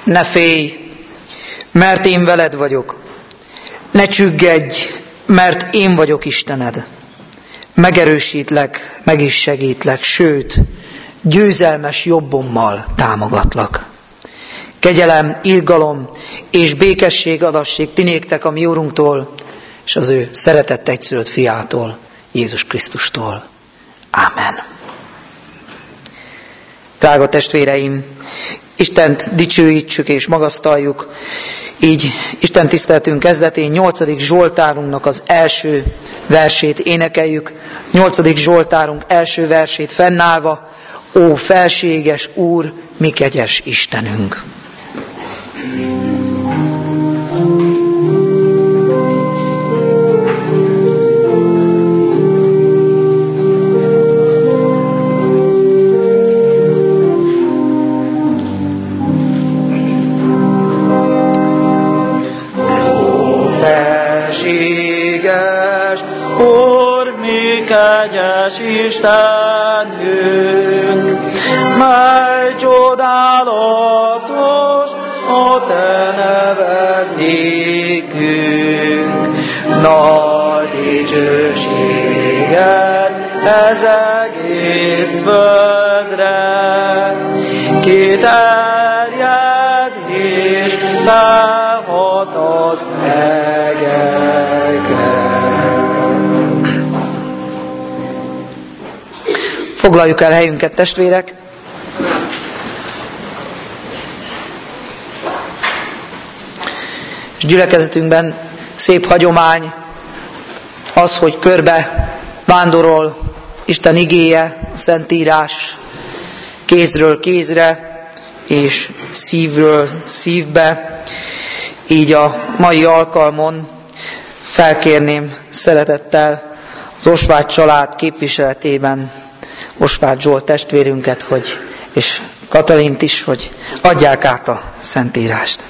Ne félj, mert én veled vagyok. Ne csüggedj, mert én vagyok Istened. Megerősítlek, meg is segítlek, sőt, győzelmes jobbommal támogatlak. Kegyelem, irgalom és békesség adassék ti néktek a mi Úrunktól, és az ő szeretett egyszülött fiától, Jézus Krisztustól. Ámen. Drága testvéreim, Istent dicsőítsük és magasztaljuk, így Isten tiszteletünk kezdetén 8. Zsoltárunknak az első versét énekeljük. 8. Zsoltárunk első versét fennállva: Ó felséges Úr, mi kegyes Istenünk! Kegyes Istenünk, mely csodálatos a te neved nékünk, nagy dicsőséged ez egész földre, kiterjed és lehat az egeken. Foglaljuk el helyünket, testvérek! És gyülekezetünkben szép hagyomány az, hogy körbe vándorol Isten igéje, a Szentírás kézről kézre és szívről szívbe. Így a mai alkalmon felkérném szeretettel az Osváth család képviseletében Osváth Zsolt testvérünket, és Katalint is, hogy adják át a Szentírást.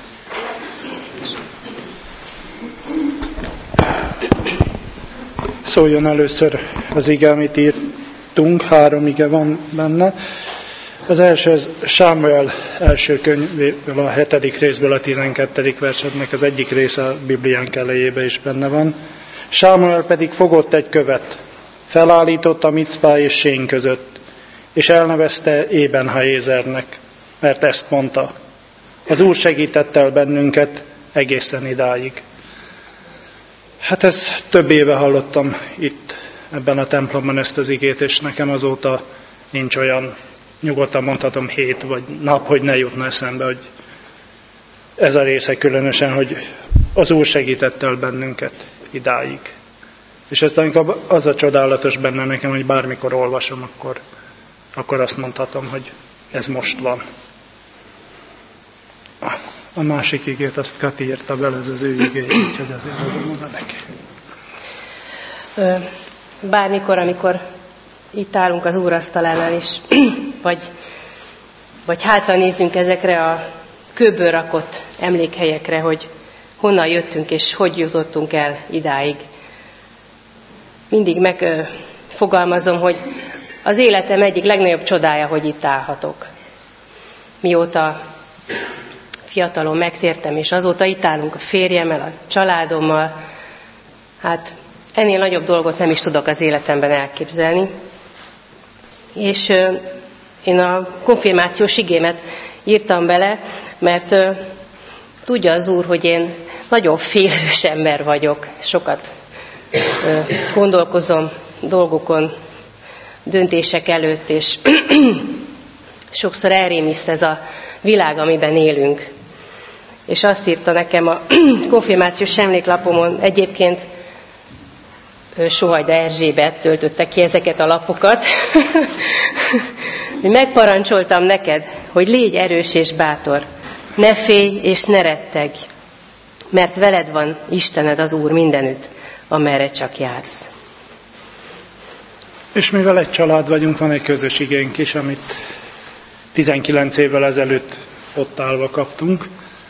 Szóljon először az ige, amit írtunk, 3 ige van benne. Az első, az Sámuel első könyvéből, a 7. részből a 12. versetnek az egyik része a Bibliánk elejében is benne van. Sámuel pedig fogott egy követ, felállított a Micpá és Sén között, és elnevezte Ébenhaézernek, mert ezt mondta: az Úr segített el bennünket egészen idáig. Hát ezt több éve hallottam itt, ebben a templomban ezt az igét, és nekem azóta nincs olyan, nyugodtan mondhatom, hét vagy nap, hogy ne jutna eszembe, hogy ez a része különösen, hogy az Úr segített el bennünket idáig. És ez az a csodálatos benne nekem, hogy bármikor olvasom, akkor azt mondhatom, hogy ez most van. A másik igét azt Kati írta bele, ez az ő igény, úgyhogy azért adom oda neki. Bármikor, amikor itt állunk az úrasztalánál is, vagy hátra nézzünk ezekre a kőből rakott emlékhelyekre, hogy honnan jöttünk és hogy jutottunk el idáig. Mindig megfogalmazom, hogy az életem egyik legnagyobb csodája, hogy itt állhatok. Mióta fiatalon megtértem, és azóta itt állunk a férjemmel, a családommal. Hát ennél nagyobb dolgot nem is tudok az életemben elképzelni. És én a konfirmációs igémet írtam bele, mert tudja az Úr, hogy én nagyon félős ember vagyok. Sokat gondolkozom dolgokon, döntések előtt, és sokszor elrémiszt ez a világ, amiben élünk. És azt írta nekem a konfirmációs emléklapomon, egyébként Sohajda Erzsébet töltötte ki ezeket a lapokat, hogy megparancsoltam neked, hogy légy erős és bátor, ne félj és ne rettegj, mert veled van Istened az Úr mindenütt, amerre csak jársz. És mivel egy család vagyunk, van egy közös igénk is, amit 19 évvel ezelőtt ott állva kaptunk,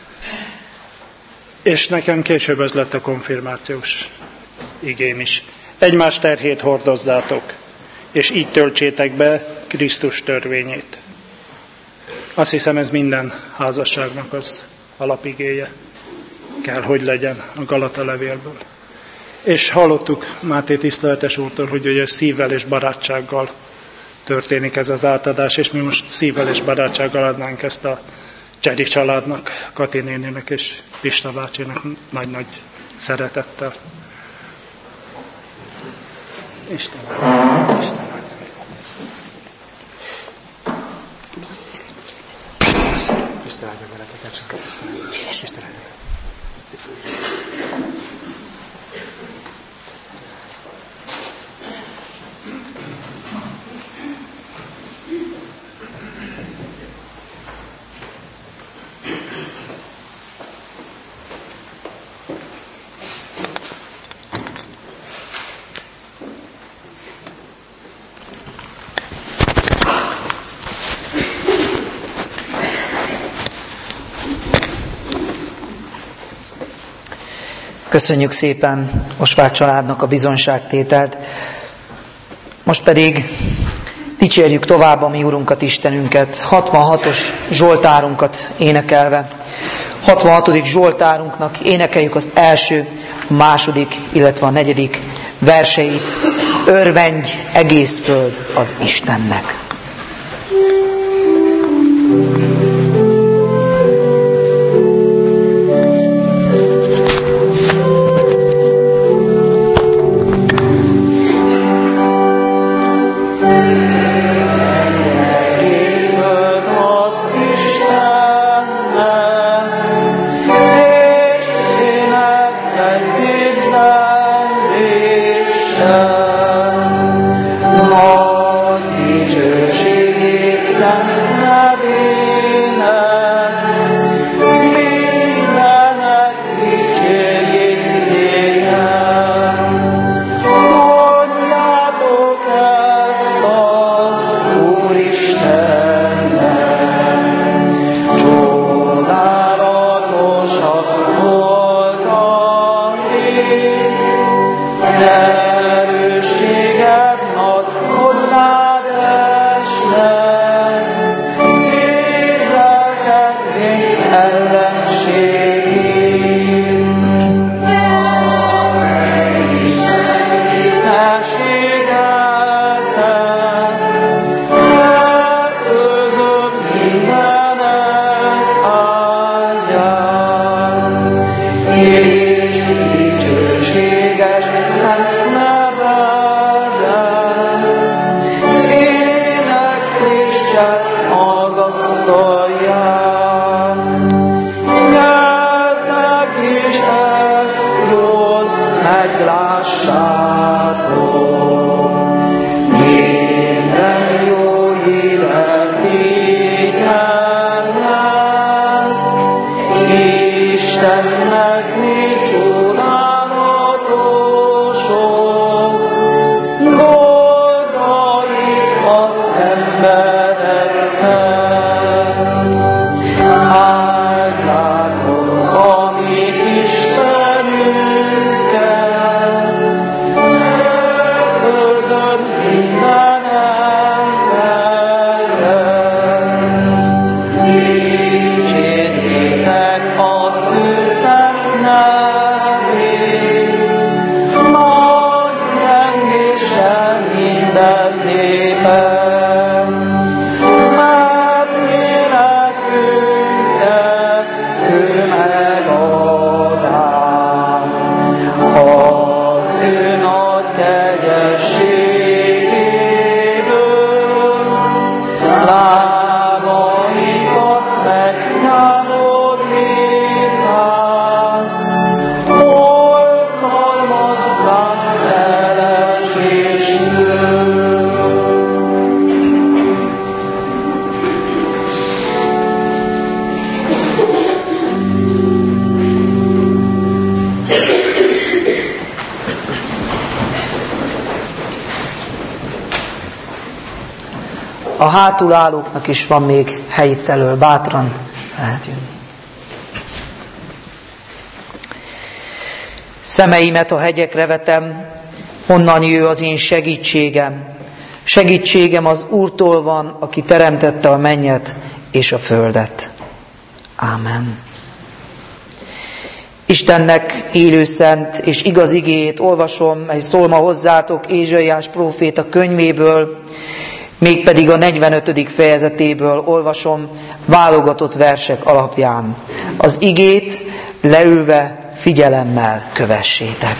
és nekem később ez lett a konfirmációs igém is. Egymás terhét hordozzátok, és így töltsétek be Krisztus törvényét. Azt hiszem, ez minden házasságnak az alapigéje kell, hogy legyen a Galata levélből. És hallottuk Máté tiszteletes úrtól, hogy ugye szívvel és barátsággal történik ez az átadás, és mi most szívvel és barátsággal adnánk ezt a Cseri családnak, Kati néninek és Pista bácsinak nagy-nagy szeretettel. Istenem. Köszönjük szépen Osváth családnak a bizonyságtételt. Most pedig dicsérjük tovább a mi Urunkat, Istenünket, 66-os Zsoltárunkat énekelve. 66. Zsoltárunknak énekeljük az első, a második, illetve a negyedik verseit. Örvendj egész föld az Istennek! A hátul állóknak is van még hely itt elől, bátran lehet jönni. Szemeimet a hegyekre vetem, honnan jő az én segítségem. Segítségem az Úrtól van, aki teremtette a mennyet és a földet. Ámen. Istennek élő szent és igaz igéjét olvasom, mely szól ma hozzátok Ézsaiás próféta könyvéből, mégpedig a 45. fejezetéből olvasom válogatott versek alapján. Az igét leülve figyelemmel kövessétek.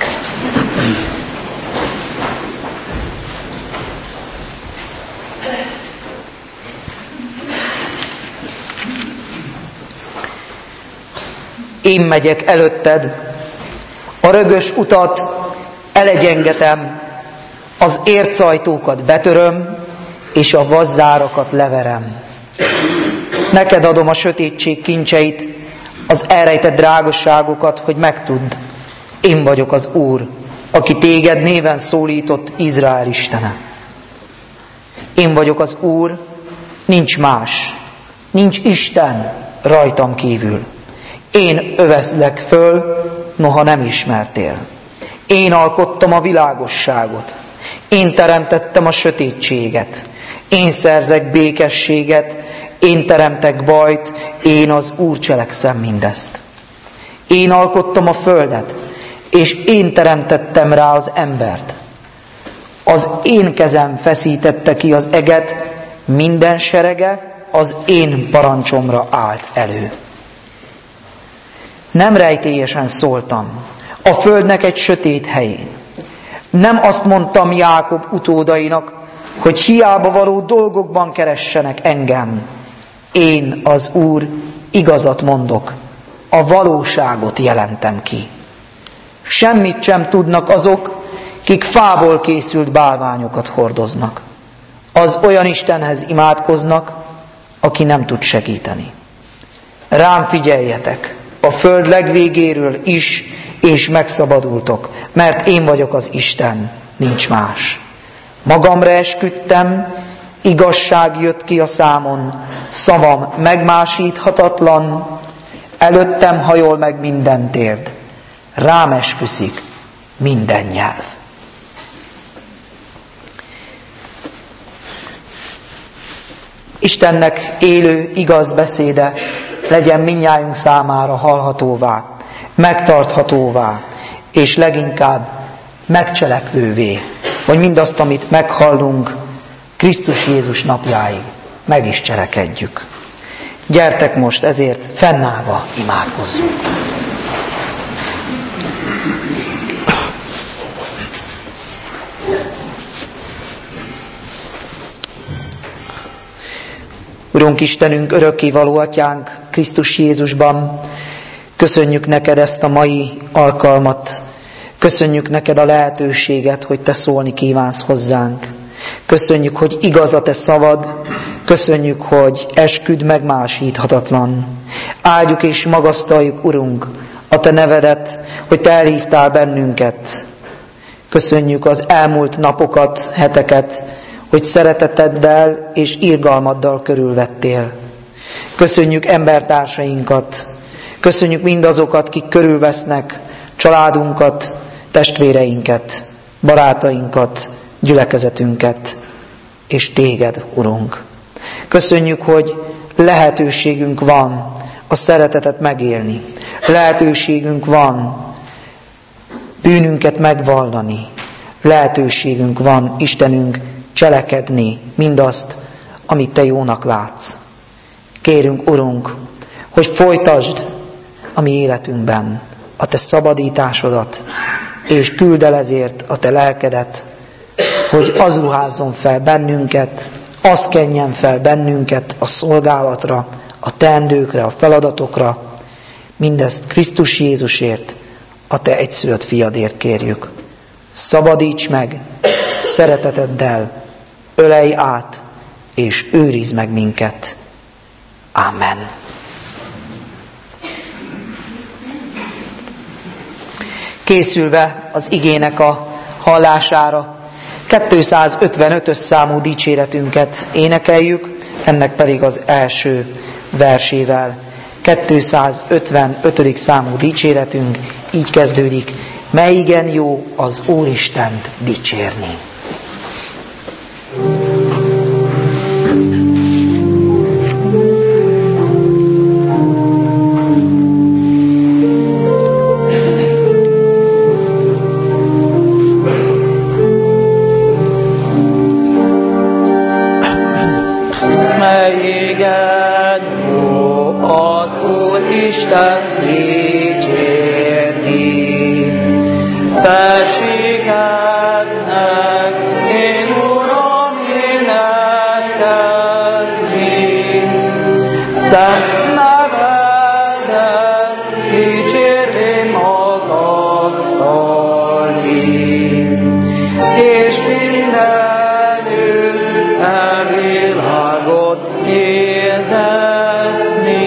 Én megyek előtted, a rögös utat elegyengetem, az ércajtókat betöröm, és a vazzárakat leverem. Neked adom a sötétség kincseit, az elrejtett drágosságokat, hogy megtudd. Én vagyok az Úr, aki téged néven szólított, Izrael Istene. Én vagyok az Úr, nincs más, nincs Isten rajtam kívül. Én övezlek föl, noha nem ismertél. Én alkottam a világosságot. Én teremtettem a sötétséget. Én szerzek békességet. Én teremtek bajt. Én az Úr cselekszem mindezt. Én alkottam a földet, és én teremtettem rá az embert. Az én kezem feszítette ki az eget, minden serege az én parancsomra állt elő. Nem rejtélyesen szóltam a földnek egy sötét helyén. Nem azt mondtam Jákob utódainak, hogy hiába való dolgokban keressenek engem. Én, az Úr, igazat mondok, a valóságot jelentem ki. Semmit sem tudnak azok, kik fából készült bálványokat hordoznak. Az olyan Istenhez imádkoznak, aki nem tud segíteni. Rám figyeljetek, a föld legvégéről is, és megszabadultok, mert én vagyok az Isten, nincs más. Magamra esküdtem, igazság jött ki a számon, szavam megmásíthatatlan, előttem hajol meg minden térd, rám esküszik minden nyelv. Istennek élő, igaz beszéde legyen mindnyájunk számára hallhatóvá, megtarthatóvá, és leginkább megcselekvővé, hogy mindazt, amit meghallunk, Krisztus Jézus napjáig meg is cselekedjük. Gyertek most ezért fennállva imádkozzunk. Urunk Istenünk, örökkévaló Atyánk, Krisztus Jézusban, köszönjük neked ezt a mai alkalmat, köszönjük neked a lehetőséget, hogy te szólni kívánsz hozzánk. Köszönjük, hogy igaz a te szavad, köszönjük, hogy esküd megmásíthatatlan. Áldjuk és magasztaljuk, Urunk, a te nevedet, hogy te elhívtál bennünket. Köszönjük az elmúlt napokat, heteket, hogy szereteteddel és irgalmaddal körülvettél. Köszönjük embertársainkat, köszönjük mindazokat, kik körülvesznek, családunkat, testvéreinket, barátainkat, gyülekezetünket, és téged, Urunk. Köszönjük, hogy lehetőségünk van a szeretetet megélni. Lehetőségünk van bűnünket megvallani. Lehetőségünk van, Istenünk, cselekedni mindazt, amit te jónak látsz. Kérünk, Urunk, hogy folytasd a mi életünkben a te szabadításodat, és küld el ezért a te lelkedet, hogy az ruházzon fel bennünket, az kenjen fel bennünket a szolgálatra, a teendőkre, a feladatokra. Mindezt Krisztus Jézusért, a te egyszülött fiadért kérjük. Szabadíts meg szereteteddel, ölelj át, és őrizd meg minket. Amen. Készülve az igének a hallására 255-ös számú dicséretünket énekeljük, ennek pedig az első versével. 255. számú dicséretünk így kezdődik: mely igen jó az Úristent dicsérni. Isten dicsérni. Tessékednek, én Uram énekelni, szent nevedet dicsérni magasztalni, és mindenütt e világot hirdetni.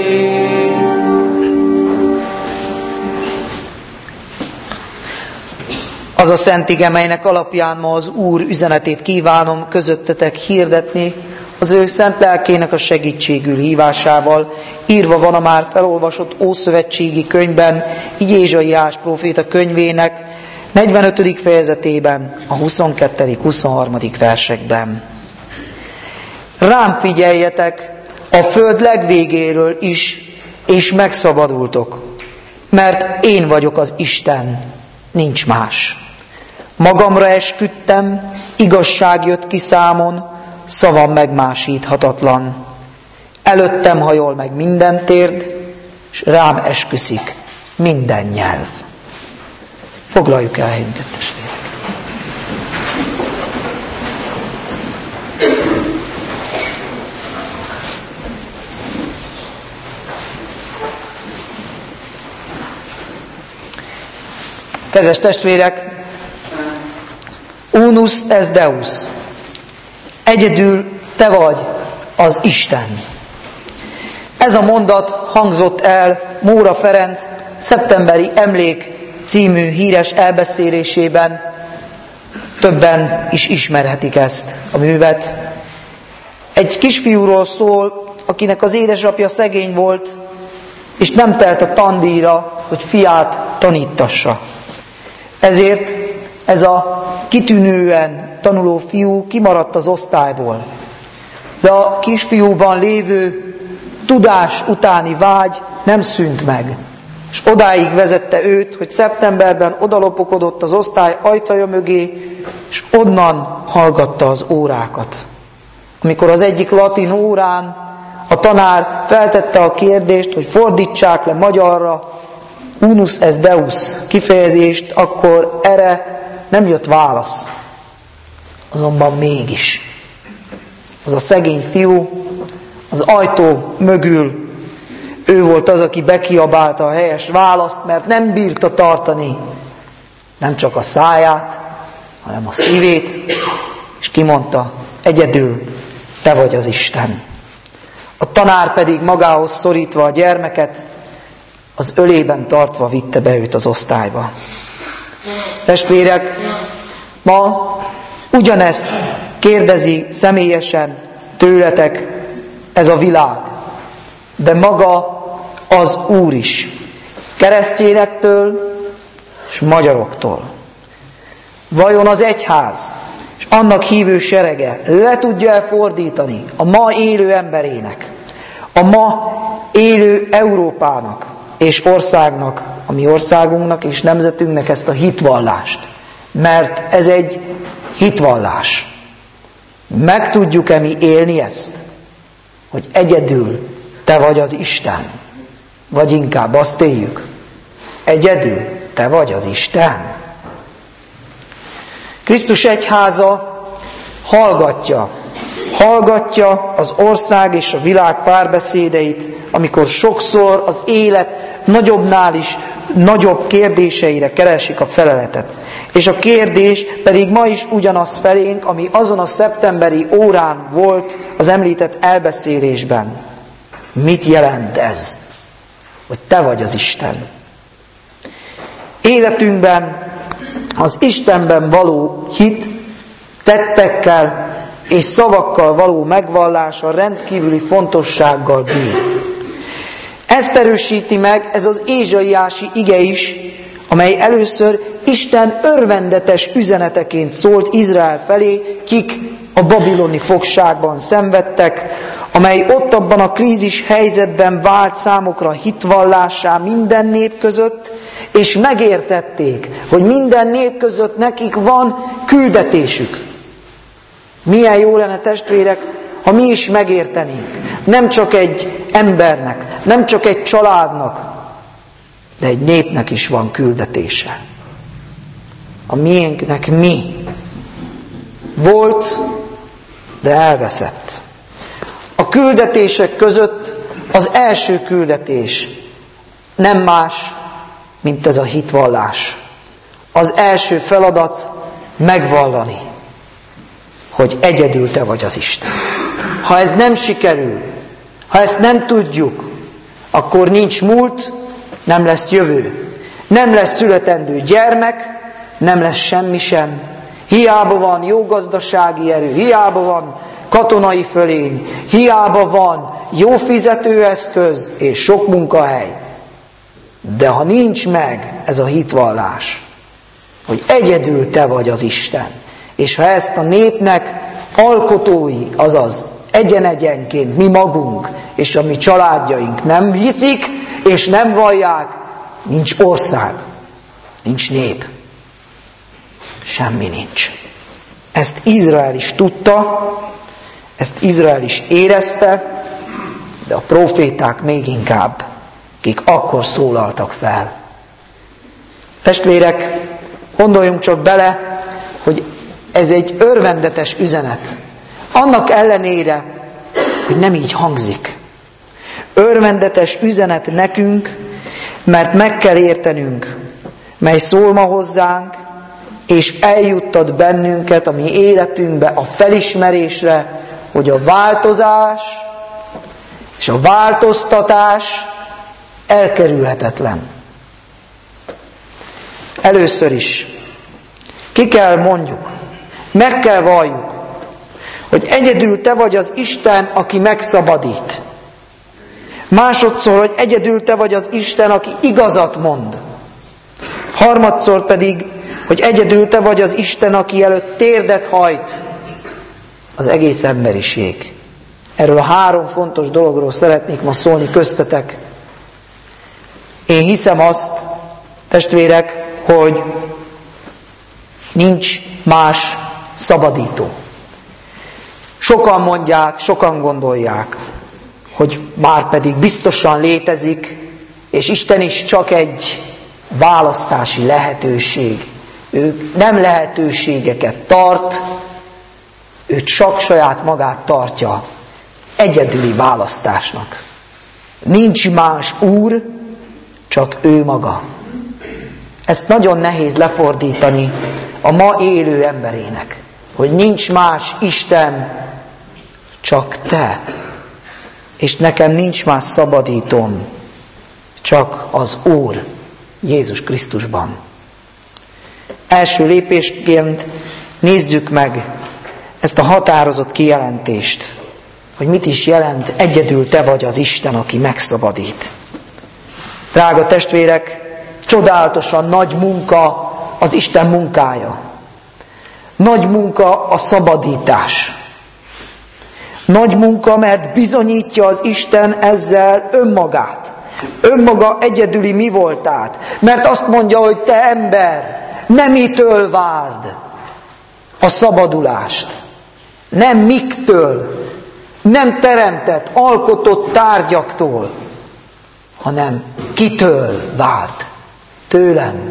Az a szent ige, melynek alapján ma az Úr üzenetét kívánom közöttetek hirdetni, az ő szent lelkének a segítségül hívásával, írva van a már felolvasott ószövetségi könyvben, így Ézsaiás próféta könyvének 45. fejezetében, a 22.-23. versekben. Rám figyeljetek a föld legvégéről is, és megszabadultok, mert én vagyok az Isten, nincs más. Magamra esküdtem, igazság jött ki számon, szavam megmásíthatatlan. Előttem hajol meg minden térd, és rám esküszik minden nyelv. Foglaljuk el helyünket, testvérek. Kedves testvérek, unus es Deus, egyedül te vagy az Isten. Ez a mondat hangzott el Móra Ferenc Szeptemberi Emlék című híres elbeszélésében. Többen is ismerhetik ezt a művet. Egy kisfiúról szól, akinek az édesapja szegény volt, és nem telt a tandíjra, hogy fiát tanítassa. Ezért ez a kitűnően tanuló fiú kimaradt az osztályból. De a kisfiúban lévő tudás utáni vágy nem szűnt meg. És odáig vezette őt, hogy szeptemberben odalopokodott az osztály ajtaja mögé, és onnan hallgatta az órákat. Amikor az egyik latin órán a tanár feltette a kérdést, hogy fordítsák le magyarra unus es Deus kifejezést, akkor erre nem jött válasz. Azonban mégis. Az a szegény fiú az ajtó mögül, ő volt az, aki bekiabálta a helyes választ, mert nem bírta tartani nem csak a száját, hanem a szívét, és kimondta, egyedül te vagy az Isten. A tanár pedig magához szorítva a gyermeket, az ölében tartva vitte be őt az osztályba. Testvérek, ma ugyanezt kérdezi személyesen tőletek ez a világ, de maga az Úr is. Keresztényektől és magyaroktól. Vajon az egyház és annak hívő serege le tudja elfordítani a ma élő emberének, a ma élő Európának és országnak, a mi országunknak és nemzetünknek ezt a hitvallást? Mert ez egy hitvallás. Meg tudjuk-e mi élni ezt? Hogy egyedül te vagy az Isten? Vagy inkább azt éljük, egyedül te vagy az Isten? Krisztus egyháza hallgatja az ország és a világ párbeszédeit, amikor sokszor az élet nagyobbnál is nagyobb kérdéseire keresik a feleletet. És a kérdés pedig ma is ugyanaz felénk, ami azon a szeptemberi órán volt az említett elbeszélésben. Mit jelent ez? Hogy te vagy az Isten. Életünkben az Istenben való hit, tettekkel és szavakkal való megvallása rendkívüli fontossággal bír. Ezt erősíti meg ez az ézsaiási ige is, amely először Isten örvendetes üzeneteként szólt Izrael felé, kik a babiloni fogságban szenvedtek, amely ott abban a krízis helyzetben vált számukra hitvallássá minden nép között, és megértették, hogy minden nép között nekik van küldetésük. Milyen jó lenne, testvérek, ha mi is megértenénk, nem csak egy embernek, nem csak egy családnak, de egy népnek is van küldetése. A miénknek mi? Volt, de elveszett. A küldetések között az első küldetés nem más, mint ez a hitvallás. Az első feladat megvallani, hogy egyedül te vagy az Isten. Ha ez nem sikerül, ha ezt nem tudjuk, akkor nincs múlt, nem lesz jövő. Nem lesz születendő gyermek, nem lesz semmi sem. Hiába van jó gazdasági erő, hiába van katonai fölény, hiába van jó fizetőeszköz és sok munkahely. De ha nincs meg ez a hitvallás, hogy egyedül te vagy az Isten, és ha ezt a népnek alkotói, azaz egyen-egyenként mi magunk és a mi családjaink nem hiszik és nem vallják, nincs ország, nincs nép. Semmi nincs. Ezt Izrael is tudta, ezt Izrael is érezte, de a próféták még inkább, akik akkor szólaltak fel. Testvérek, gondoljunk csak bele, hogy ez egy örvendetes üzenet. Annak ellenére, hogy nem így hangzik. Örvendetes üzenet nekünk, mert meg kell értenünk, mely szól ma hozzánk, és eljuttat bennünket a mi életünkbe a felismerésre, hogy a változás és a változtatás elkerülhetetlen. Először is ki kell mondjuk, meg kell valljuk, hogy egyedül te vagy az Isten, aki megszabadít. Másodszor, hogy egyedül te vagy az Isten, aki igazat mond. Harmadszor pedig, hogy egyedül te vagy az Isten, aki előtt térdet hajt az egész emberiség. Erről a 3 fontos dologról szeretnék ma szólni köztetek. Én hiszem azt, testvérek, hogy nincs más szabadító. Sokan mondják, sokan gondolják, hogy már pedig biztosan létezik, és Isten is csak egy választási lehetőség. Ő nem lehetőségeket tart, ő csak saját magát tartja egyedüli választásnak. Nincs más úr, csak ő maga. Ezt nagyon nehéz lefordítani a ma élő emberének, hogy nincs más Isten, csak te. És nekem nincs más szabadítóm, csak az Úr Jézus Krisztusban. Első lépésként nézzük meg ezt a határozott kijelentést, hogy mit is jelent egyedül te vagy az Isten, aki megszabadít. Drága testvérek, csodálatosan nagy munka az Isten munkája. Nagy munka a szabadítás. Nagy munka, mert bizonyítja az Isten ezzel önmagát. Önmaga egyedüli mi voltát. Mert azt mondja, hogy te ember, nem mitől várd a szabadulást. Nem miktől, nem teremtett, alkotott tárgyaktól, hanem kitől várd? Tőlem,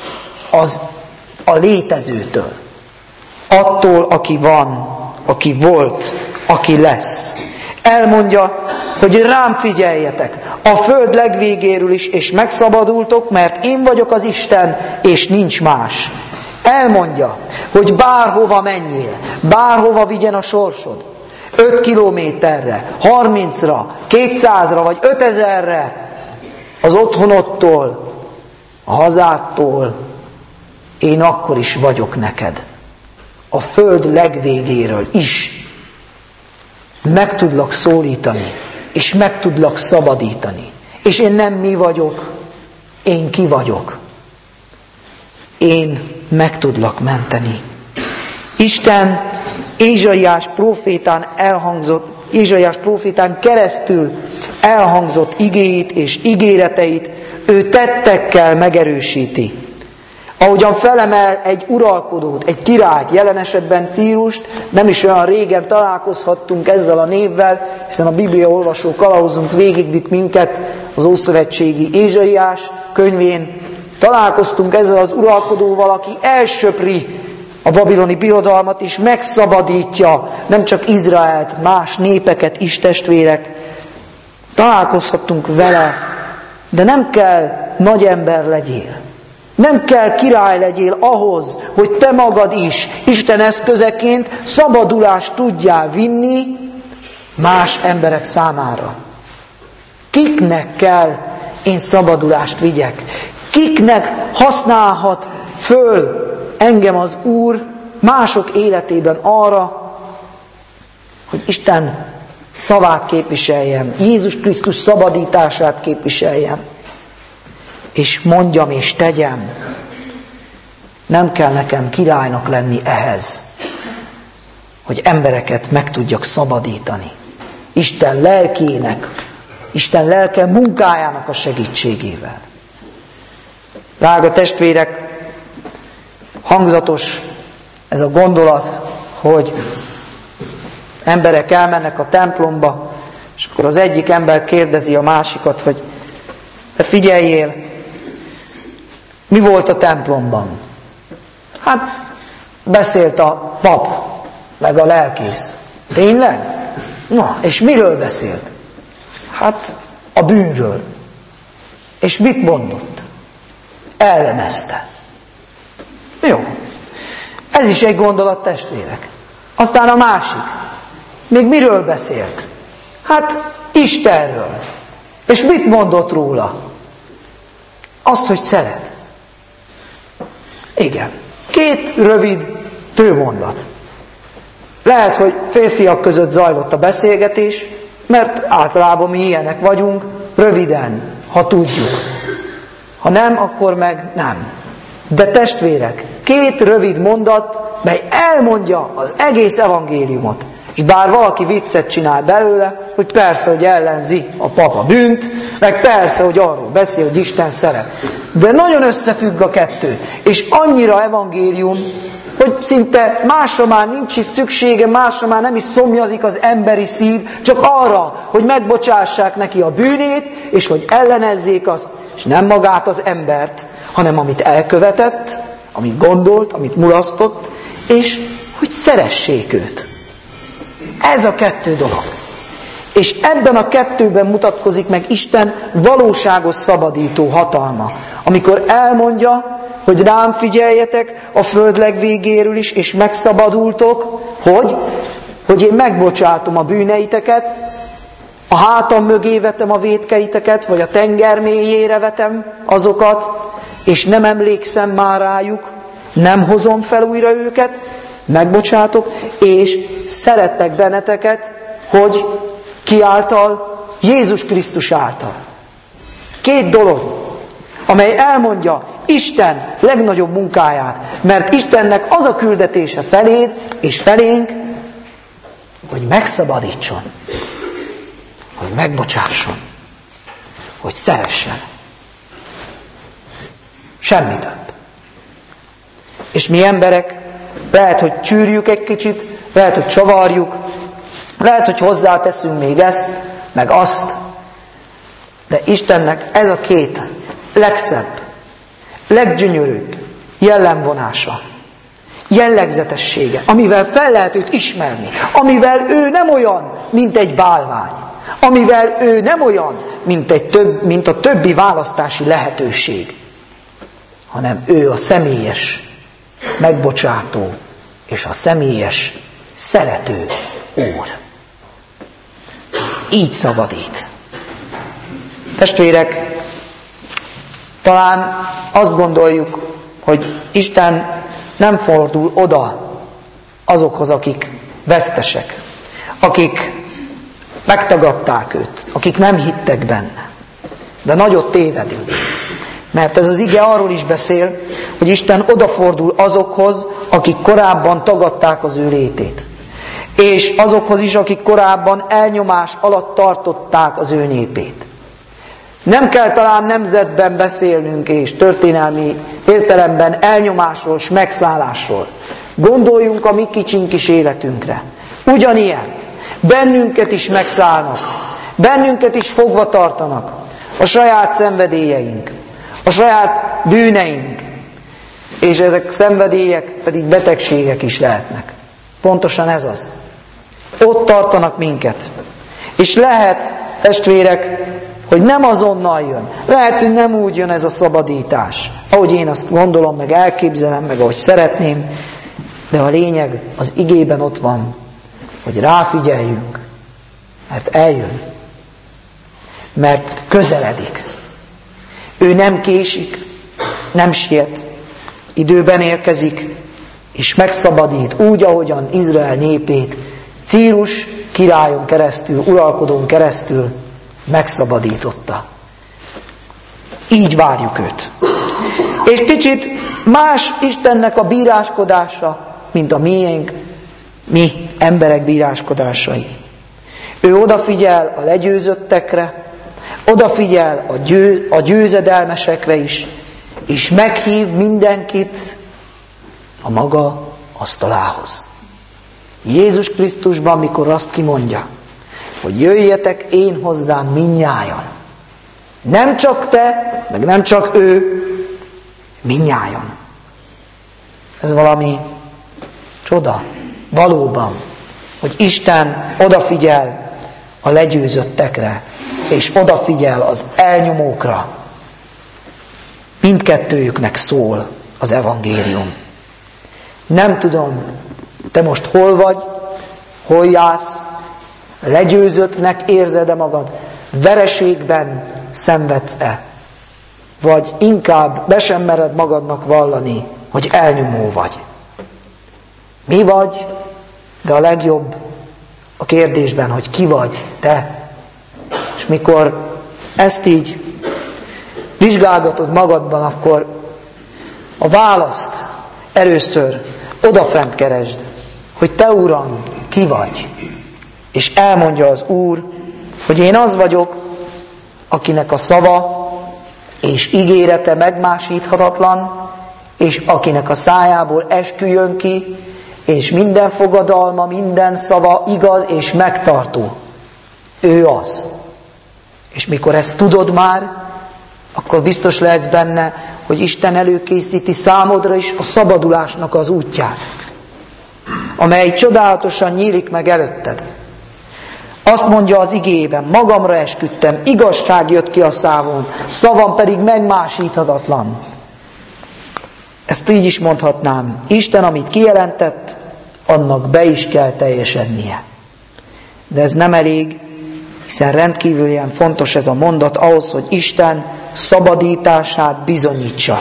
a létezőtől. Attól, aki van, aki volt, aki lesz. Elmondja, hogy rám figyeljetek, a föld legvégéről is, és megszabadultok, mert én vagyok az Isten, és nincs más. Elmondja, hogy bárhova menjél, bárhova vigyen a sorsod, 5 kilométerre, 30-ra, 200-ra, vagy 5000-re, az otthonodtól, a hazától, én akkor is vagyok neked. A föld legvégéről is meg tudlak szólítani, és meg tudlak szabadítani. És én nem mi vagyok, én ki vagyok. Én meg tudlak menteni. Isten Ézsaiás prófétán keresztül elhangzott igéit és ígéreteit ő tettekkel megerősíti. Ahogyan felemel egy uralkodót, egy királyt, jelen esetben Círust, nem is olyan régen találkozhattunk ezzel a névvel, hiszen a Biblia olvasó kalauzunk végigvitt minket az ószövetségi Ézsaiás könyvén. Találkoztunk ezzel az uralkodóval, aki elsöpri a babiloni birodalmat, és megszabadítja nem csak Izraelt, más népeket is, testvérek. Találkozhattunk vele, de nem kell nagy ember legyél. Nem kell király legyél ahhoz, hogy te magad is Isten eszközeként szabadulást tudjál vinni más emberek számára. Kiknek kell én szabadulást vigyek? Kiknek használhat föl engem az Úr mások életében arra, hogy Isten szavát képviseljem, Jézus Krisztus szabadítását képviseljem, és mondjam és tegyem. Nem kell nekem királynak lenni ehhez, hogy embereket meg tudjak szabadítani. Isten lelkének, Isten lelke munkájának a segítségével. Drága testvérek, hangzatos ez a gondolat, hogy emberek elmennek a templomba, és akkor az egyik ember kérdezi a másikat, hogy te figyeljél, mi volt a templomban? Hát beszélt a pap, meg a lelkész. Tényleg? Na, és miről beszélt? Hát a bűnről. És mit mondott? Ellenezte. Jó. Ez is egy gondolat, testvérek. Aztán a másik. Még miről beszélt? Hát Istenről. És mit mondott róla? Azt, hogy szeret. Igen. 2 rövid tőmondat. Lehet, hogy férfiak között zajlott a beszélgetés, mert általában mi ilyenek vagyunk, röviden, ha tudjuk. Ha nem, akkor meg nem. De testvérek, 2 rövid mondat, mely elmondja az egész evangéliumot. És bár valaki viccet csinál belőle, hogy persze, hogy ellenzi a papa bűnt, meg persze, hogy arról beszél, hogy Isten szeret. De nagyon összefügg a 2. És annyira evangélium, hogy szinte másra már nincs is szüksége, másra már nem is szomjazik az emberi szív, csak arra, hogy megbocsássák neki a bűnét, és hogy ellenezzék azt, és nem magát az embert, hanem amit elkövetett, amit gondolt, amit mulasztott, és hogy szeressék őt. Ez a 2 dolog. És ebben a 2-ben mutatkozik meg Isten valóságos szabadító hatalma. Amikor elmondja, hogy rám figyeljetek a föld legvégéről is, és megszabadultok, hogy én megbocsátom a bűneiteket, a hátam mögé vetem a vétkeiteket, vagy a tenger mélyére vetem azokat, és nem emlékszem már rájuk, nem hozom fel újra őket, megbocsátok, és szerettek benneteket, hogy ki által? Jézus Krisztus által. 2 dolog, amely elmondja Isten legnagyobb munkáját, mert Istennek az a küldetése feléd és felénk, hogy megszabadítson, hogy megbocsásson, hogy szeressen. Semmi több. És mi emberek lehet, hogy csűrjük egy kicsit, lehet, hogy csavarjuk, lehet, hogy hozzáteszünk még ezt, meg azt, de Istennek ez a 2 legszebb, leggyönyörűbb jellemvonása, jellegzetessége, amivel fel lehet őt ismerni, amivel ő nem olyan, mint egy bálvány, amivel ő nem olyan, mint a többi választási lehetőség, hanem ő a személyes megbocsátó és a személyes szerető Úr. Így szabadít. Testvérek, talán azt gondoljuk, hogy Isten nem fordul oda azokhoz, akik vesztesek, akik megtagadták őt, akik nem hittek benne. De nagyot tévedünk. Mert ez az ige arról is beszél, hogy Isten odafordul azokhoz, akik korábban tagadták az ő létét. És azokhoz is, akik korábban elnyomás alatt tartották az ő népét. Nem kell talán nemzetben beszélnünk és történelmi értelemben elnyomásról és megszállásról. Gondoljunk a mi kicsink kis életünkre. Ugyanilyen. Bennünket is megszállnak. Bennünket is fogva tartanak. A saját szenvedélyeink. A saját bűneink. És ezek szenvedélyek pedig betegségek is lehetnek. Pontosan ez az. Ott tartanak minket. És lehet, testvérek, hogy nem azonnal jön. Lehet, hogy nem úgy jön ez a szabadítás, ahogy én azt gondolom, meg elképzelem, meg ahogy szeretném, de a lényeg az igében ott van, hogy ráfigyeljünk, mert eljön, mert közeledik. Ő nem késik, nem siet, időben érkezik, és megszabadít úgy, ahogyan Izrael népét Círus királyon keresztül, uralkodón keresztül megszabadította. Így várjuk őt. És kicsit más Istennek a bíráskodása, mint a miénk, mi emberek bíráskodásai. Ő odafigyel a legyőzöttekre, odafigyel a győzedelmesekre is, és meghív mindenkit a maga asztalához. Jézus Krisztusban, mikor azt kimondja, hogy jöjjetek én hozzám mindnyájan. Nem csak te, meg nem csak ő, mindnyájan. Ez valami csoda, valóban, hogy Isten odafigyel a legyőzöttekre, és odafigyel az elnyomókra. Mindkettőjüknek szól az evangélium. Nem tudom, te most hol vagy, hol jársz, legyőzöttnek érzed-e magad, vereségben szenvedsz-e, vagy inkább be sem mered magadnak vallani, hogy elnyomó vagy. Mi vagy, de a legjobb a kérdésben, hogy ki vagy te. És mikor ezt így vizsgálgatod magadban, akkor a választ először odafent keresd, hogy te, Uram, ki vagy. És elmondja az Úr, hogy én az vagyok, akinek a szava és ígérete megmásíthatatlan, és akinek a szájából eskü jön ki, és minden fogadalma, minden szava igaz és megtartó. Ő az. És mikor ezt tudod már, akkor biztos lehetsz benne, hogy Isten előkészíti számodra is a szabadulásnak az útját, amely csodálatosan nyílik meg előtted. Azt mondja az igében, magamra esküdtem, igazság jött ki a szávon, szavam pedig megmásíthatatlan. Ezt így is mondhatnám. Isten, amit kijelentett, annak be is kell teljesednie. De ez nem elég, hiszen rendkívül ilyen fontos ez a mondat ahhoz, hogy Isten szabadítását bizonyítsa.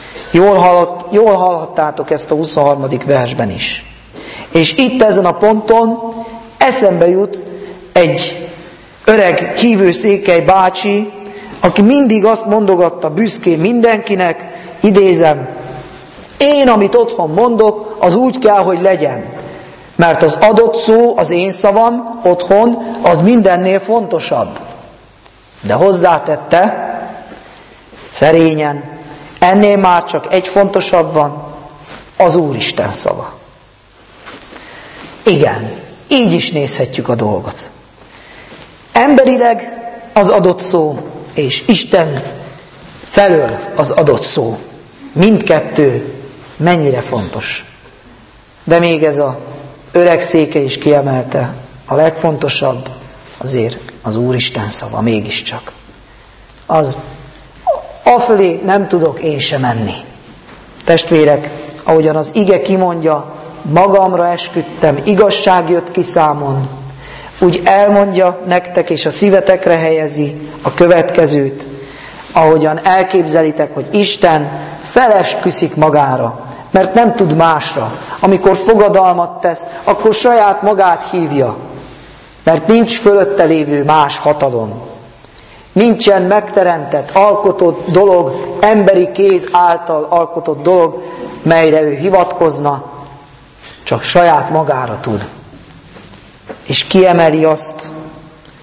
Jól hallhattátok ezt a 23. versben is. És itt ezen a ponton eszembe jut egy öreg hívőszékely bácsi, aki mindig azt mondogatta büszkén mindenkinek, idézem, én, amit otthon mondok, az úgy kell, hogy legyen. Mert az adott szó, az én szavam otthon, az mindennél fontosabb. De hozzátette, szerényen, ennél már csak egy fontosabb van, az Úristen szava. Igen, így is nézhetjük a dolgot. Emberileg az adott szó, és Isten felől az adott szó. Mindkettő mennyire fontos. De még ez az öreg széke is kiemelte, a legfontosabb azért az Úristen szava, mégiscsak. Az afölé nem tudok én sem menni. Testvérek, ahogyan az ige kimondja, magamra esküdtem, igazság jött ki számon, úgy elmondja nektek és a szívetekre helyezi a következőt, ahogyan elképzelitek, hogy Isten felesküszik magára, mert nem tud másra. Amikor fogadalmat tesz, akkor saját magát hívja, mert nincs fölötte lévő más hatalom. Nincsen megteremtett, alkotott dolog, emberi kéz által alkotott dolog, melyre ő hivatkozna, csak saját magára tud. És kiemeli azt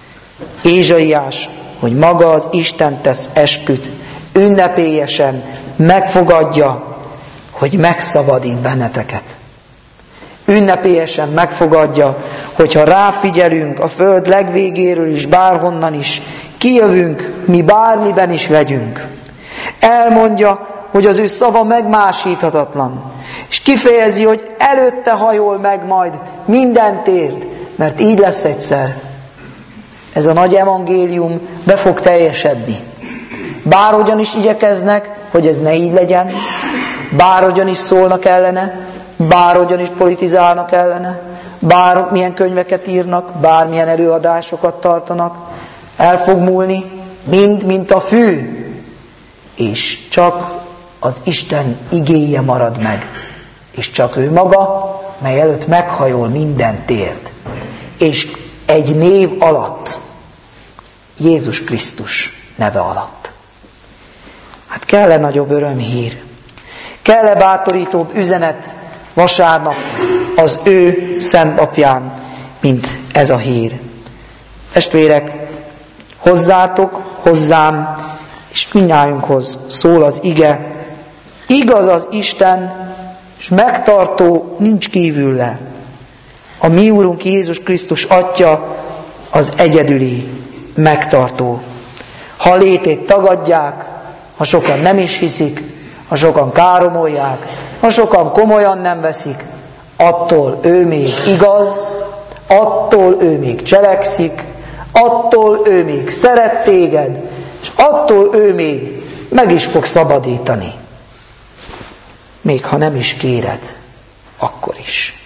Ézsaiás, hogy maga az Isten tesz esküt, ünnepélyesen, megfogadja, hogy megszabadít benneteket. Ünnepélyesen megfogadja, hogyha ráfigyelünk a föld legvégéről is, bárhonnan is, kijövünk, mi bármiben is legyünk. Elmondja, hogy az ő szava megmásíthatatlan, és kifejezi, hogy előtte hajol meg majd minden térd, mert így lesz egyszer. Ez a nagy evangélium be fog teljesedni. Bárhogyan is igyekeznek, hogy ez ne így legyen, bárhogyan is szólnak ellene, bárhogyan is politizálnak ellene, bármilyen könyveket írnak, bármilyen előadásokat tartanak, el fog múlni, mind, mint a fű, és csak az Isten igéje marad meg, és csak ő maga, mely előtt meghajol minden térd. És egy név alatt, Jézus Krisztus neve alatt. Hát kell-e nagyobb örömhír? Kell-e bátorítóbb üzenet vasárnap az ő szent apján, mint ez a hír? Testvérek, hozzátok, hozzám, és mindnyájunkhoz szól az ige. Igaz az Isten, és megtartó nincs kívülle. A mi Úrunk Jézus Krisztus Atya az egyedüli megtartó. Ha a létét tagadják, ha sokan nem is hiszik, ha sokan káromolják, ha sokan komolyan nem veszik, attól ő még igaz, attól ő még cselekszik, attól ő még szeret téged, és attól ő még meg is fog szabadítani. Még ha nem is kéred, akkor is.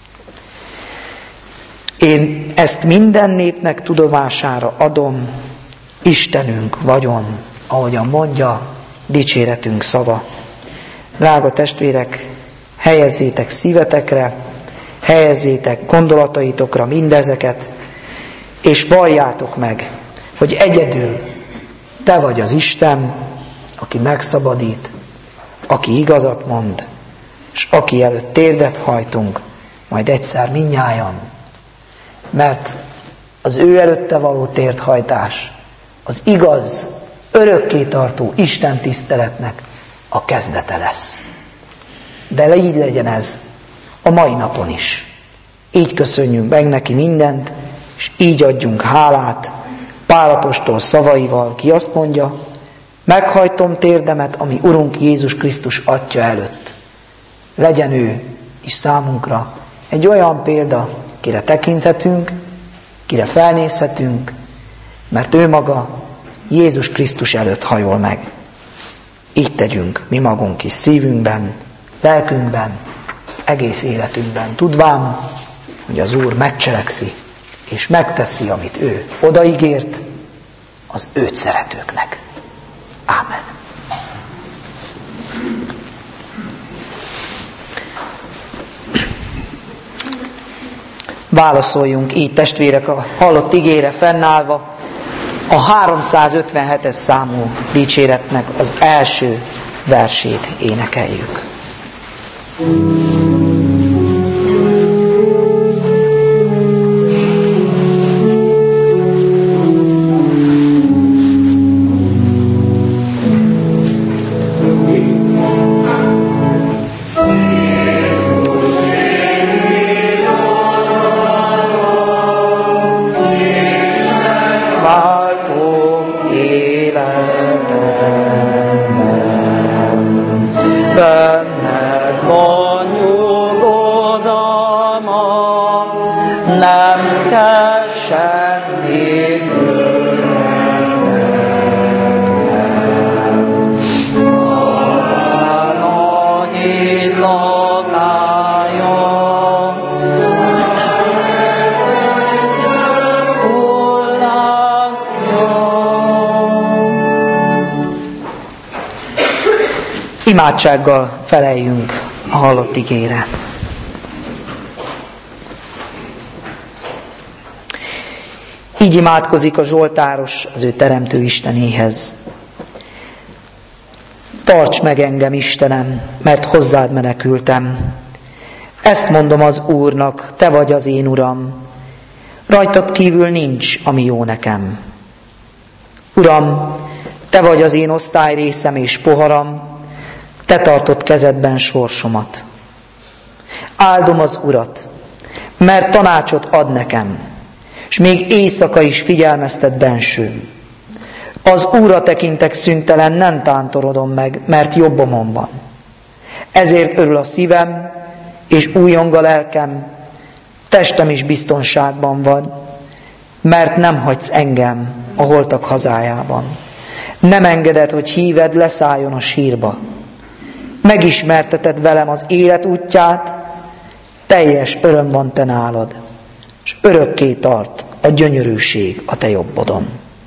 Én ezt minden népnek tudomására adom, Istenünk vagyon, ahogyan mondja dicséretünk szava. Drága testvérek, helyezzétek szívetekre, helyezzétek gondolataitokra mindezeket, és valljátok meg, hogy egyedül te vagy az Isten, aki megszabadít, aki igazat mond, és aki előtt térdet hajtunk, majd egyszer mindnyájan, mert az ő előtte való térdhajtás az igaz, örökké tartó Isten tiszteletnek a kezdete lesz. De így legyen ez a mai napon is. Így köszönjünk meg neki mindent, és így adjunk hálát Pál apostol szavaival, ki azt mondja, meghajtom térdemet, ami Urunk Jézus Krisztus Atya előtt. Legyen ő is számunkra egy olyan példa, kire tekinthetünk, kire felnézhetünk, mert ő maga Jézus Krisztus előtt hajol meg. Így tegyünk mi magunk is szívünkben, lelkünkben, egész életünkben, tudván, hogy az Úr megcselekszi, és megteszi, amit ő odaígért az őt szeretőknek. Ámen. Válaszoljunk így, testvérek, a hallott igére fennállva a 357-es számú dicséretnek az első versét énekeljük. Imádsággal feleljünk a hallott igére. Így imádkozik a zsoltáros az ő teremtő Istenéhez. Tarts meg engem, Istenem, mert hozzád menekültem. Ezt mondom az Úrnak, te vagy az én Uram. Rajtad kívül nincs, ami jó nekem. Uram, te vagy az én osztályrészem és poharam, te tartod kezedben sorsomat. Áldom az Urat, mert tanácsot ad nekem, és még éjszaka is figyelmeztet bensőm. Az Úrra tekintek szüntelen, nem tántorodom meg, mert jobbomon van. Ezért örül a szívem, és újjong a lelkem, testem is biztonságban van, mert nem hagysz engem a holtak hazájában. Nem engeded, hogy híved leszálljon a sírba. Megismerteted velem az élet útját, teljes öröm van te nálad, és örökké tart a gyönyörűség a te jobbodon.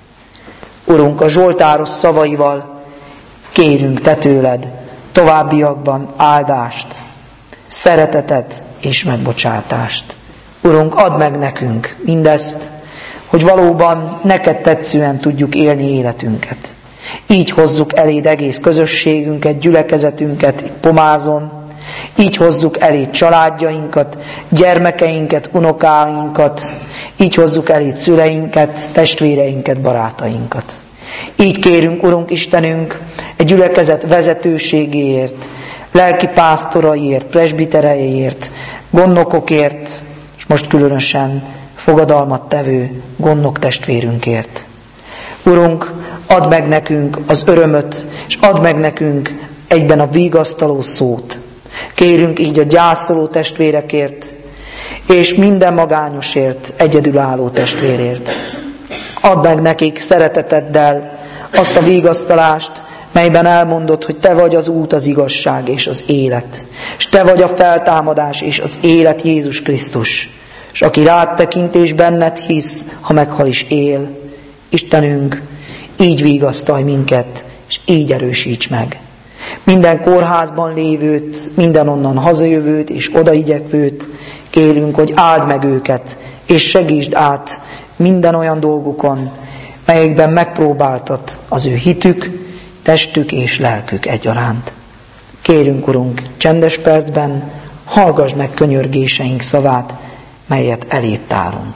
Urunk, a zsoltáros szavaival kérünk te tőled továbbiakban áldást, szeretetet és megbocsátást. Urunk, add meg nekünk mindezt, hogy valóban neked tetszően tudjuk élni életünket. Így hozzuk eléd egész közösségünket, gyülekezetünket itt Pomázon, így hozzuk eléd családjainkat, gyermekeinket, unokáinkat, így hozzuk eléd szüleinket, testvéreinket, barátainkat. Így kérünk, Urunk Istenünk, egy gyülekezet vezetőségéért, lelki pásztoraiért, presbitereiért, gondnokokért, és most különösen fogadalmat tevő gondnok testvérünkért. Urunk, add meg nekünk az örömöt, és add meg nekünk egyben a vigasztaló szót. Kérünk így a gyászoló testvérekért, és minden magányosért, egyedülálló testvérért. Add meg nekik szereteteddel azt a vigasztalást, melyben elmondod, hogy te vagy az út, az igazság és az élet. És te vagy a feltámadás és az élet, Jézus Krisztus. És aki rád tekint és benned hisz, ha meghal is él. Istenünk, így vigasztalj minket, és így erősíts meg. Minden kórházban lévőt, minden onnan hazajövőt és odaigyekvőt kérünk, hogy áld meg őket, és segítsd át minden olyan dolgukon, melyekben megpróbáltat az ő hitük, testük és lelkük egyaránt. Kérünk, Urunk, csendes percben hallgass meg könyörgéseink szavát, melyet eléd tárunk.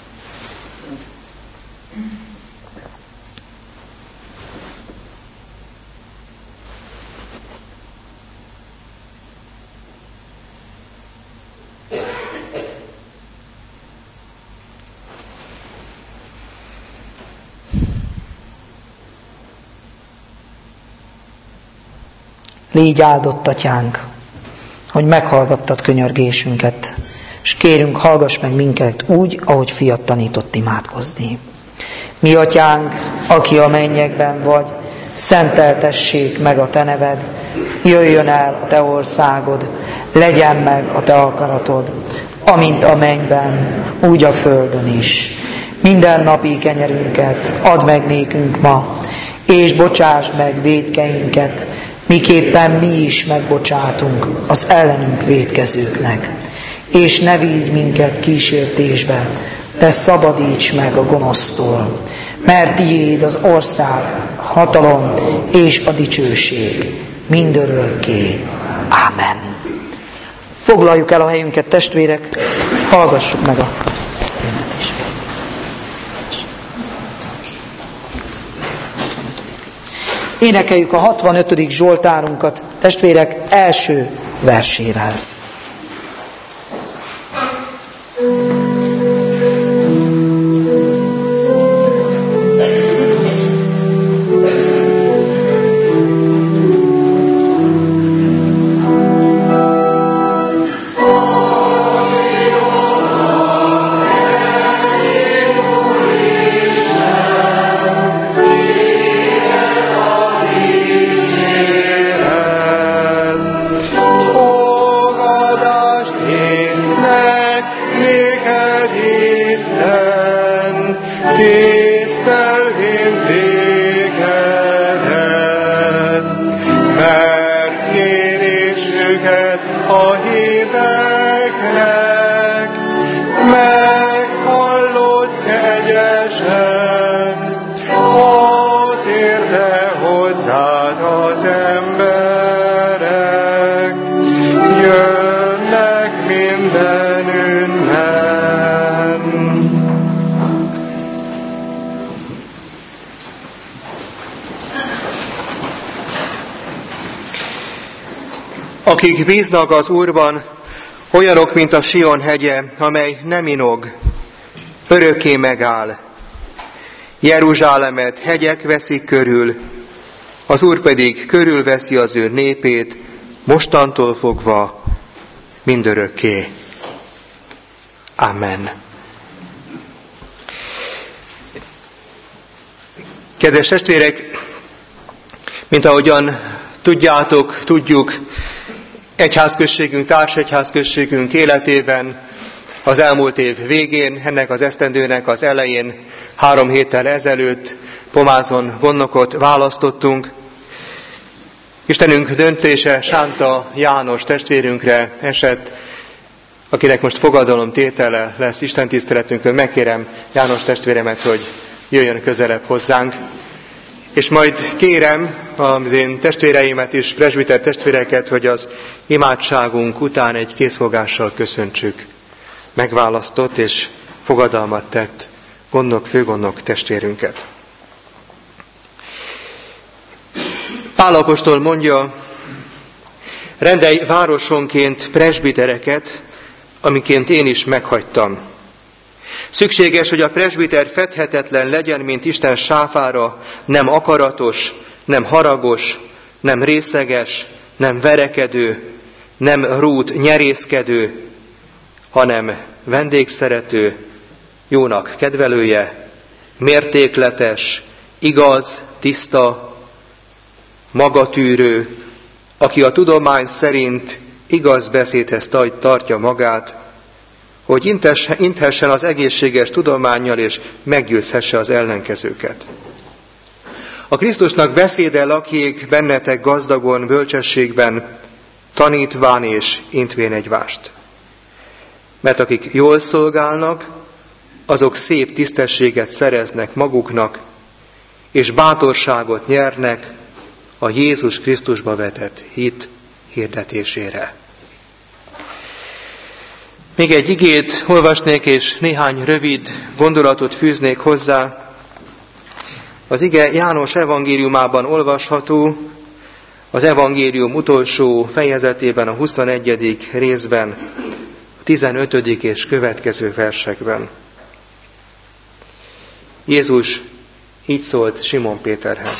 Légy áldott, Atyánk, hogy meghallgattad könyörgésünket, és kérünk, hallgass meg minket úgy, ahogy fiat tanított imádkozni. Mi, Atyánk, aki a mennyekben vagy, szenteltessék meg a te neved, jöjjön el a te országod, legyen meg a te akaratod, amint a mennyben, úgy a földön is. Minden napi kenyerünket add meg nékünk ma, és bocsásd meg vétkeinket, miképpen mi is megbocsátunk az ellenünk vétkezőknek. És ne vigy minket kísértésbe, de szabadíts meg a gonosztól, mert tiéd az ország, hatalom és a dicsőség mindörökké. Ámen. Foglaljuk el a helyünket, testvérek, hallgassuk meg a énekeljük a 65. Zsoltárunkat, testvérek, első versével. Fogadj Akik bíznak az Úrban, olyanok, mint a Sion hegye, amely nem inog, örökké megáll. Jeruzsálemet hegyek veszik körül, az Úr pedig körülveszi az ő népét, mostantól fogva mindörökké. Amen. Kedves testvérek, mint ahogyan tudjuk, egyházközségünk, társegyházközségünk életében az elmúlt év végén, ennek az esztendőnek az elején, 3 héttel ezelőtt Pomázon gondnokot választottunk. Istenünk döntése Sánta János testvérünkre esett, akinek most fogadalomtétele lesz istentiszteletünkön. Megkérem János testvéremet, hogy jöjjön közelebb hozzánk. És majd kérem az én testvéreimet is, presbiter testvéreket, hogy az imádságunk után egy készfogással köszöntsük megválasztott és fogadalmat tett főgondnok testvérünket. Pál apostol mondja, rendelj városonként presbitereket, amiként én is meghagytam. Szükséges, hogy a presbiter fedhetetlen legyen, mint Isten sáfára, nem akaratos, nem haragos, nem részeges, nem verekedő, nem rút nyerészkedő, hanem vendégszerető, jónak kedvelője, mértékletes, igaz, tiszta, magatűrő, aki a tudomány szerint igaz beszédhez tartja magát, hogy inthessen az egészséges tudománnyal és meggyőzhesse az ellenkezőket. A Krisztusnak beszéde lakjék bennetek gazdagon, bölcsességben, tanítván és intvén egymást. Mert akik jól szolgálnak, azok szép tisztességet szereznek maguknak, és bátorságot nyernek a Jézus Krisztusba vetett hit hirdetésére. Még egy igét olvasnék, és néhány rövid gondolatot fűznék hozzá. Az ige János evangéliumában olvasható, az evangélium utolsó fejezetében, a 21. részben, a 15. és következő versekben. Jézus így szólt Simon Péterhez.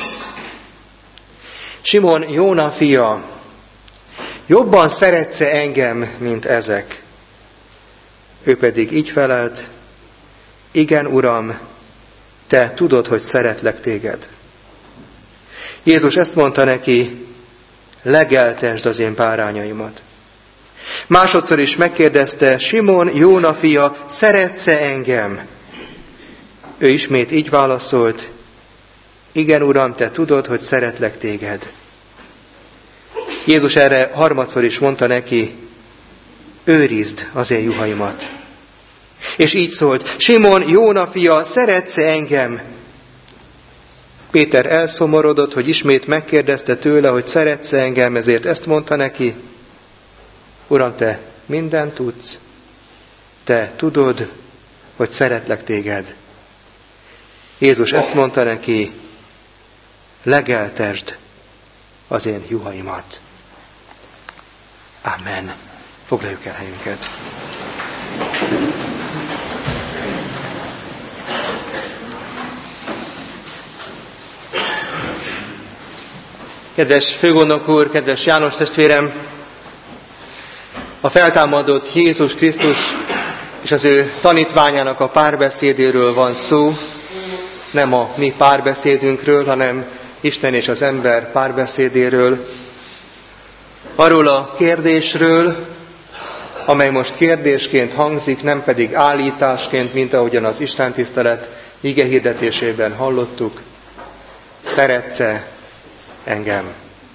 Simon, Jóna fia, jobban szeretsz-e engem, mint ezek? Ő pedig így felelt, igen, Uram, te tudod, hogy szeretlek téged. Jézus ezt mondta neki, legeltesd az én bárányaimat. Másodszor is megkérdezte, Simon, Jóna fia, szeretsz-e engem? Ő ismét így válaszolt, igen, Uram, te tudod, hogy szeretlek téged. Jézus erre harmadszor is mondta neki, őrizd az én juhaimat. És így szólt, Simon, Jóna fia, szeretsz-e engem? Péter elszomorodott, hogy ismét megkérdezte tőle, hogy szeretsz-e engem, ezért ezt mondta neki, Uram, te mindent tudsz, te tudod, hogy szeretlek téged. Jézus ezt mondta neki, legeltesd az én juhaimat. Amen. Foglaljuk el helyünket. Kedves főgondnok úr, kedves János testvérem, a feltámadott Jézus Krisztus és az ő tanítványának a párbeszédéről van szó, nem a mi párbeszédünkről, hanem Isten és az ember párbeszédéről, arról a kérdésről, amely most kérdésként hangzik, nem pedig állításként, mint ahogyan az istentisztelet igehirdetésében hallottuk, szeretsz-e engem?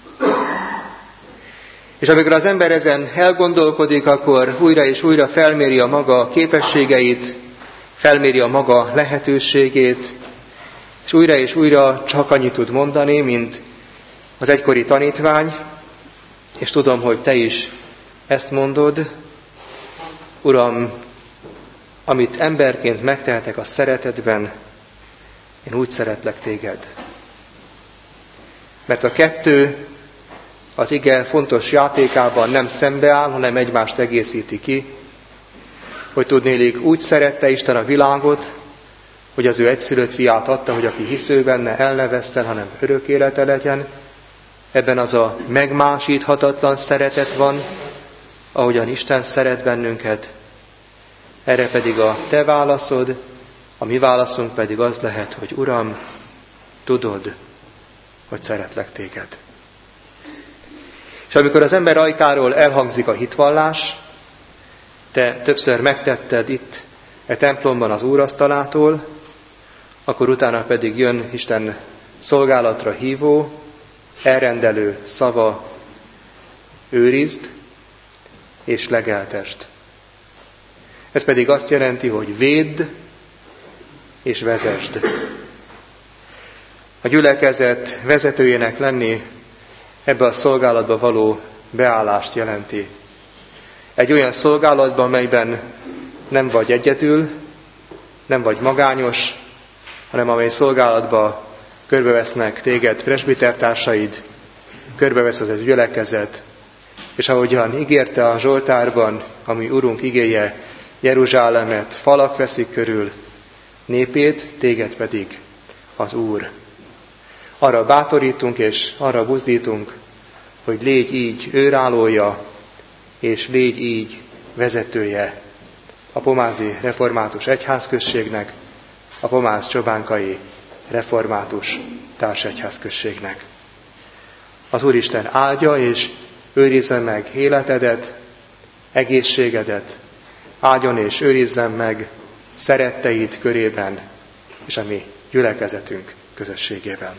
És amikor az ember ezen elgondolkodik, akkor újra és újra felméri a maga képességeit, felméri a maga lehetőségét, és újra csak annyit tud mondani, mint az egykori tanítvány, és tudom, hogy te is ezt mondod, Uram, amit emberként megtehetek a szeretetben, én úgy szeretlek téged. Mert a kettő az ige fontos játékában nem szembeáll, hanem egymást egészíti ki, hogy tudnélik úgy szerette Isten a világot, hogy az ő egyszülött fiát adta, hogy aki hisz ő benne, el ne vesszen, hanem örök élete legyen. Ebben az a megmásíthatatlan szeretet van, ahogyan Isten szeret bennünket. Erre pedig a te válaszod, a mi válaszunk pedig az lehet, hogy Uram, tudod, hogy szeretlek téged. És amikor az ember ajkáról elhangzik a hitvallás, te többször megtetted itt e templomban az úrasztalától, akkor utána pedig jön Isten szolgálatra hívó, elrendelő szava, őrizd és legeltest. Ez pedig azt jelenti, hogy védd és vezesd. A gyülekezet vezetőjének lenni ebbe a szolgálatba való beállást jelenti. Egy olyan szolgálatban, melyben nem vagy egyedül, nem vagy magányos, hanem amely szolgálatba körbevesznek téged presbitertársaid, körbevesz az egy gyülekezet, és ahogyan ígérte a Zsoltárban, ami Urunk igéje, Jeruzsálemet falak veszik körül, népét, téged pedig az Úr. Arra bátorítunk és arra buzdítunk, hogy légy így őrállója, és légy így vezetője a pomázi református egyházközségnek, a pomáz-csobánkai református társegyházközségnek. Az Úristen áldja és őrizze meg életedet, egészségedet, áldjon és őrizzen meg szeretteid körében, és a mi gyülekezetünk közösségében.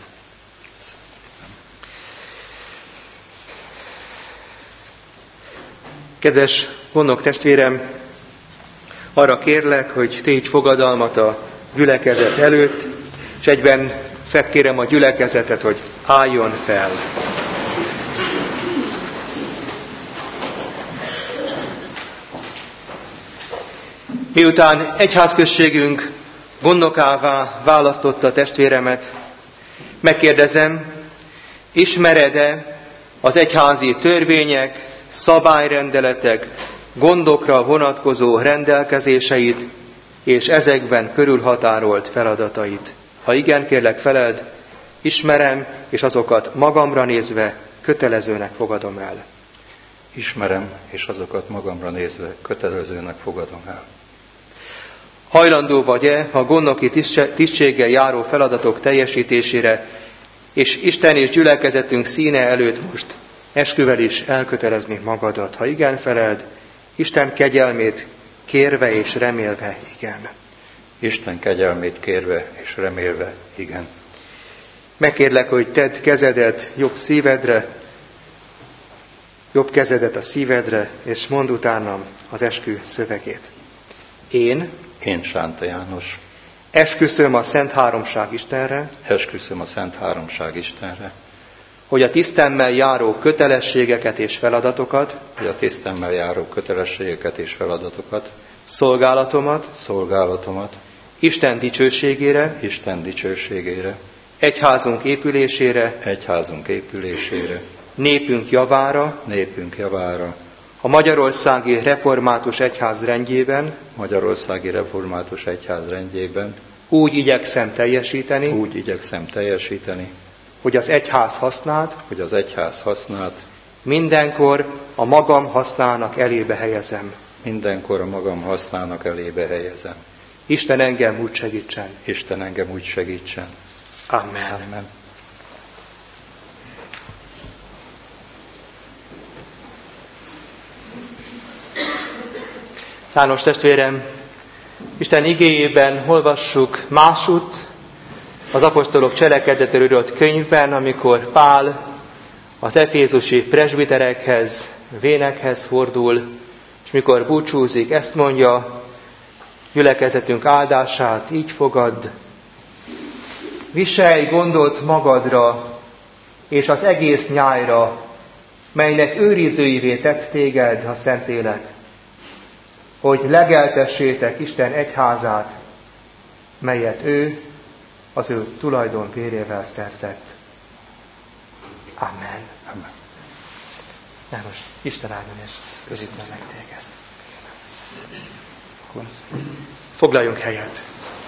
Kedves gondok testvérem, arra kérlek, hogy tégy fogadalmat a gyülekezet előtt, és egyben felkérem a gyülekezetet, hogy álljon fel. Miután egyházközségünk gondnokává választotta testvéremet, megkérdezem, ismered-e az egyházi törvények, szabályrendeletek, gondokra vonatkozó rendelkezéseit és ezekben körülhatárolt feladatait? Ha igen, kérlek feleld, ismerem, és azokat magamra nézve kötelezőnek fogadom el. Ismerem, és azokat magamra nézve kötelezőnek fogadom el. Hajlandó vagy-e a gondnoki tisztséggel járó feladatok teljesítésére, és Isten és gyülekezetünk színe előtt most esküvel is elkötelezni magadat? Ha igen, feleld, Isten kegyelmét kérve és remélve, igen. Isten kegyelmét kérve és remélve, igen. Megkérlek, hogy tedd kezedet jobb kezedet a szívedre, és mondd utánam az eskü szövegét. Én Sánta János, esküszöm a Szent Háromság Istenre, hogy a tisztemmel járó kötelességeket és feladatokat, szolgálatomat, Isten dicsőségére, egyházunk épülésére, népünk javára, a Magyarországi Református Egyház rendjében, úgy igyekszem teljesíteni, hogy az egyház hasznát, mindenkor a magam hasznának elébe helyezem. Isten engem úgy segítsen. Amen. János testvérem, Isten igéjében olvassuk másutt az apostolok cselekedetéről írott könyvben, amikor Pál az efézusi presbiterekhez, vénekhez fordul, és mikor búcsúzik, ezt mondja, gyülekezetünk áldását így fogadd. Viselj gondot magadra és az egész nyájra, melynek őrizőivé tett téged a Szentlélek, hogy legeltessétek Isten egyházát, melyet ő az ő tulajdon vérével szerzett. Amen. János, Isten áldjon és közítsen meg téged. Foglaljunk helyet.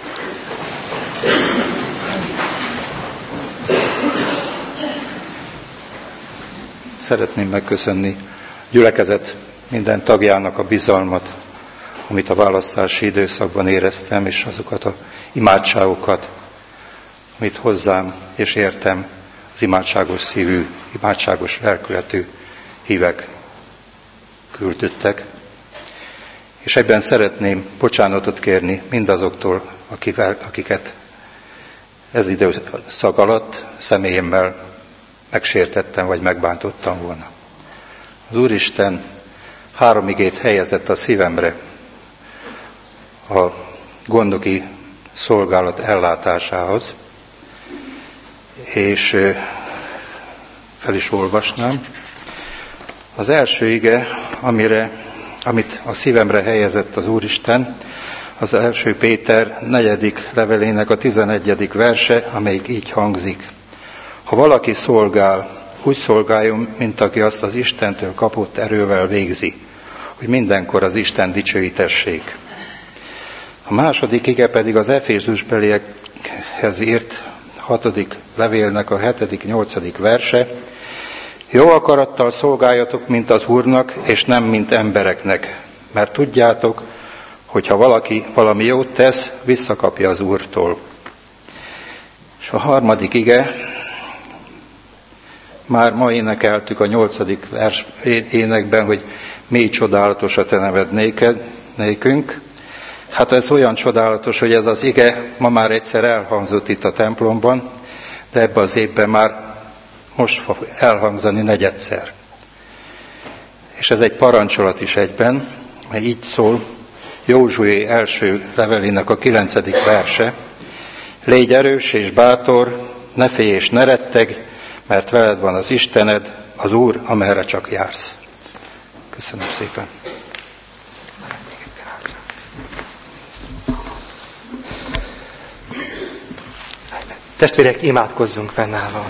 Szeretném megköszönni gyülekezet minden tagjának a bizalmat, amit a választási időszakban éreztem, és azokat az imádságokat, amit hozzám és értem az imádságos szívű, imádságos lelkületű hívek küldöttek. És ebben szeretném bocsánatot kérni mindazoktól, akiket ez időszak alatt személyemmel megsértettem, vagy megbántottam volna. Az Úristen 3 igét helyezett a szívemre a gondoki szolgálat ellátásához, és fel is olvasnám. Az első ige, amit a szívemre helyezett az Úristen, az 1. Péter 4. levelének a 11. verse, amelyik így hangzik. Ha valaki szolgál, úgy szolgáljon, mint aki azt az Istentől kapott erővel végzi, hogy mindenkor az Isten dicsőítessék. A második ige pedig az Efézusbeliekhez írt 6. levélnek a 7.-8. verse. Jó akarattal szolgáljatok, mint az Úrnak, és nem mint embereknek, mert tudjátok, hogy ha valaki valami jót tesz, visszakapja az Úrtól. És a harmadik ige, már ma énekeltük a 8. vers énekben, hogy mély csodálatos a te neved nékünk. Hát ez olyan csodálatos, hogy ez az ige ma már egyszer elhangzott itt a templomban, de ebben az évben már most fog elhangzani negyedszer. És ez egy parancsolat is egyben, mert így szól Józsué első levelének a 9. verse. Légy erős és bátor, ne félj és ne retteg, mert veled van az Istened, az Úr, amerre csak jársz. Köszönöm szépen. Testvérek, imádkozzunk fennállva.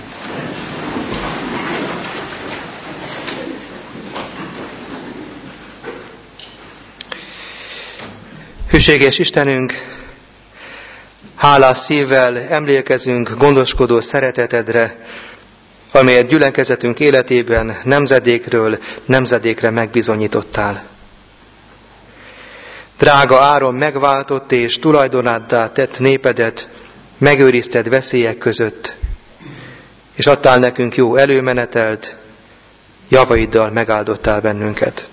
Hűséges Istenünk, hálás szívvel emlékezünk gondoskodó szeretetedre, amelyet gyülekezetünk életében nemzedékről nemzedékre megbizonyítottál. Drága áron megváltott és tulajdonáddá tett népedet megőrizted veszélyek között, és adtál nekünk jó előmenetelt, javaiddal megáldottál bennünket.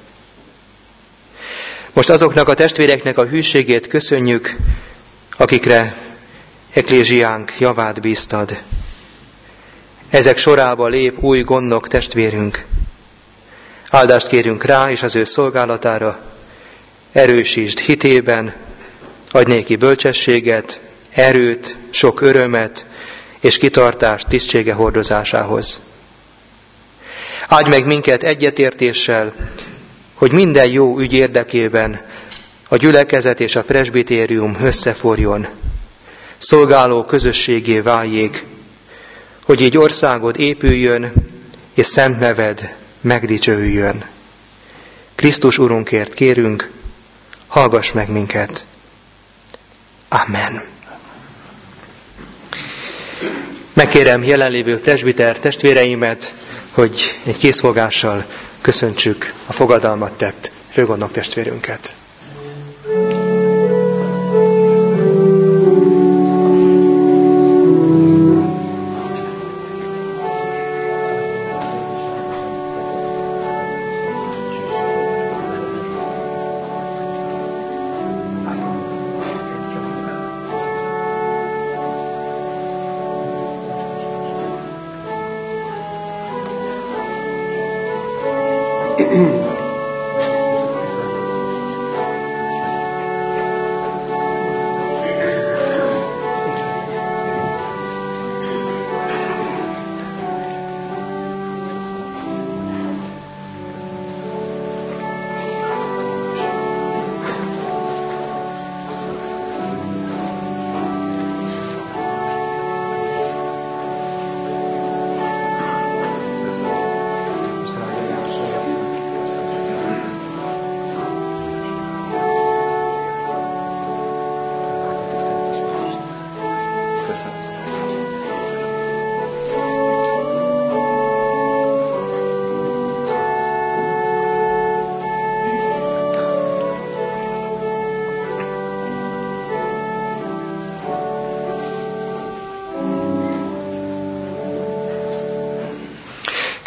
Most azoknak a testvéreknek a hűségét köszönjük, akikre eklézsiánk javát bíztad. Ezek sorába lép új gondnok testvérünk. Áldást kérünk rá és az ő szolgálatára, erősítsd hitében, adj néki bölcsességet, erőt, sok örömet és kitartást tisztsége hordozásához. Áldj meg minket egyetértéssel, hogy minden jó ügy érdekében a gyülekezet és a presbitérium összeforjon, szolgáló közösségé váljék, hogy így országod épüljön, és szent neved megdicsőüljön. Krisztus Urunkért kérünk, hallgass meg minket. Amen. Megkérem jelenlévő presbiter testvéreimet, hogy egy készfogással köszöntsük a fogadalmat tett főgondnok testvérünket.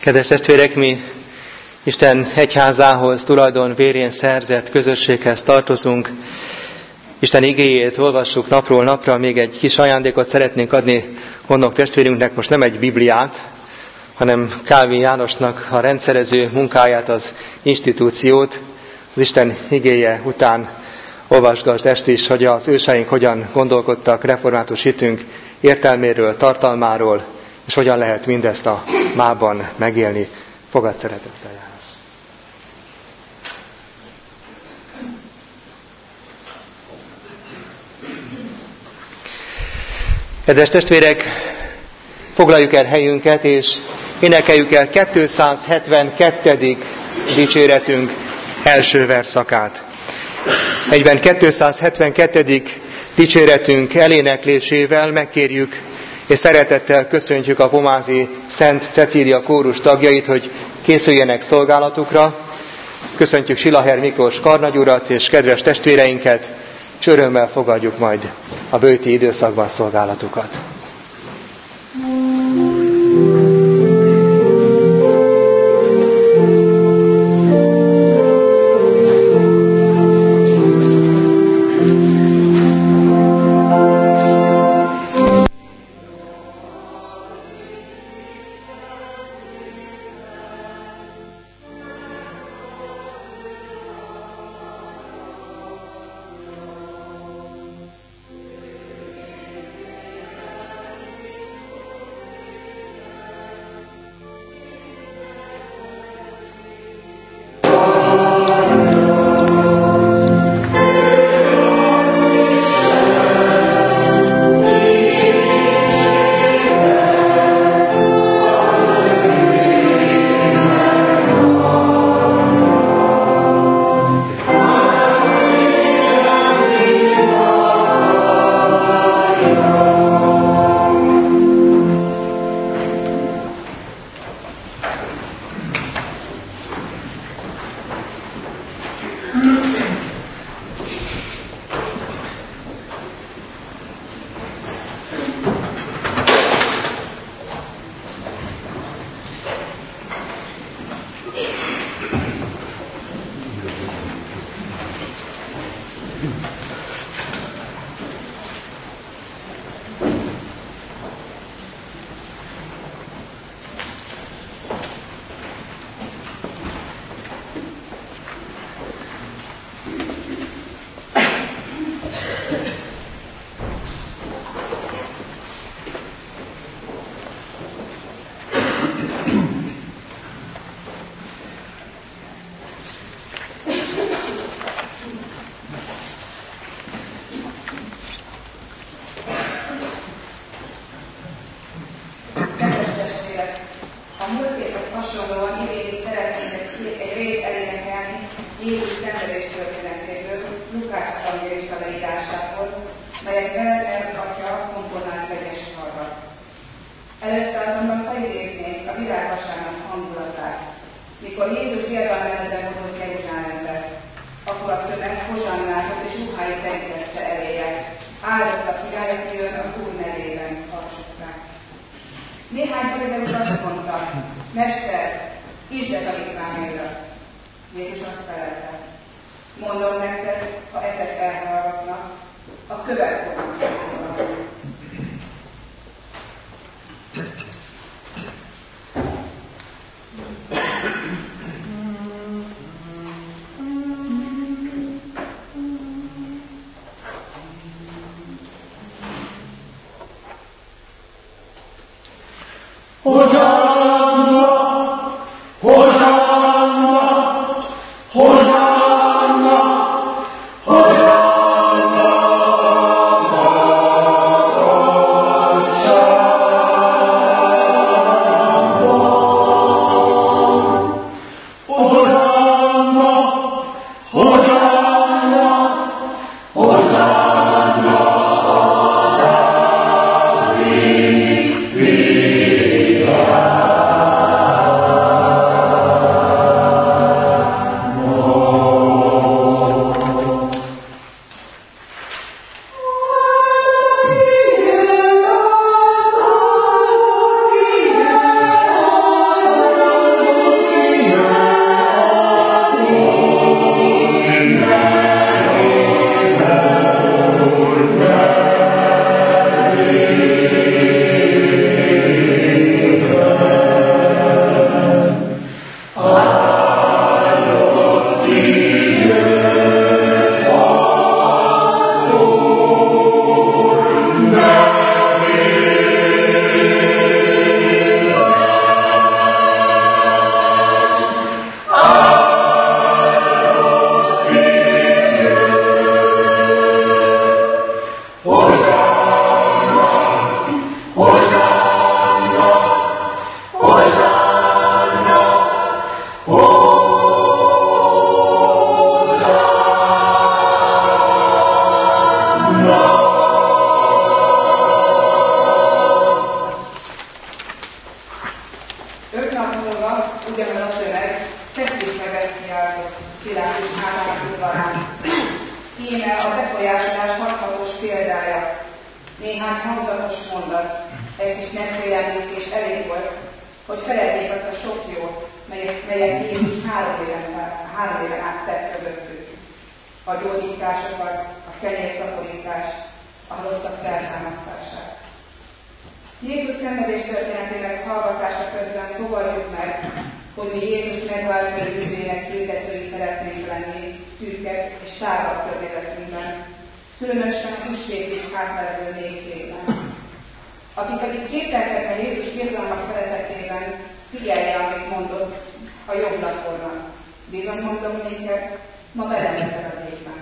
Kedves testvérek, mi Isten egyházához, tulajdon vérén szerzett közösséghez tartozunk. Isten igéjét olvassuk napról napra, még egy kis ajándékot szeretnénk adni gondok testvérünknek, most nem egy Bibliát, hanem Kálvin Jánosnak a rendszerező munkáját, az institúciót. Az Isten igéje után olvasgassd ezt is, hogy az őseink hogyan gondolkodtak református hitünk értelméről, tartalmáról, és hogyan lehet mindezt a mában megélni. Fogad szeretettel, János! Kedves testvérek, foglaljuk el helyünket, és énekeljük el 272. dicséretünk első verszakát. Egyben 272. dicséretünk eléneklésével megkérjük és szeretettel köszöntjük a pomázi Szent Cecília kórus tagjait, hogy készüljenek szolgálatukra. Köszöntjük Silaher Miklós karnagyurat és kedves testvéreinket, és örömmel fogadjuk majd a bőti időszakban szolgálatukat. Hosanna, Hosanna, Hosanna. ugyanaz a tömeg feszítseget kiáltott Pilátus által udvarán. Íme a befolyásolás hathatós példája. Néhány hangzatos mondat, egy kis megfélemlítés elég volt, hogy feledjék azt a sok jót, melyet Jézus 3 éven át tett közöttük. A gyógyításokat, a kenyérszaporítást, a halottak feltámasztását. Jézus szenvedés történetének hallgatása közben fogadjuk meg, hogy mi Jézus megváltó bűvének hirdetői szeretnénk lenni szűkebb és tágabb környezetünkben, különösen a húsvétig átmelegő népében. Aki pedig kételkedne Jézus irgalmas szeretetében, figyelje, amit mondott a jobb laporban. Bizony mondom néked, ma velem leszel az égben.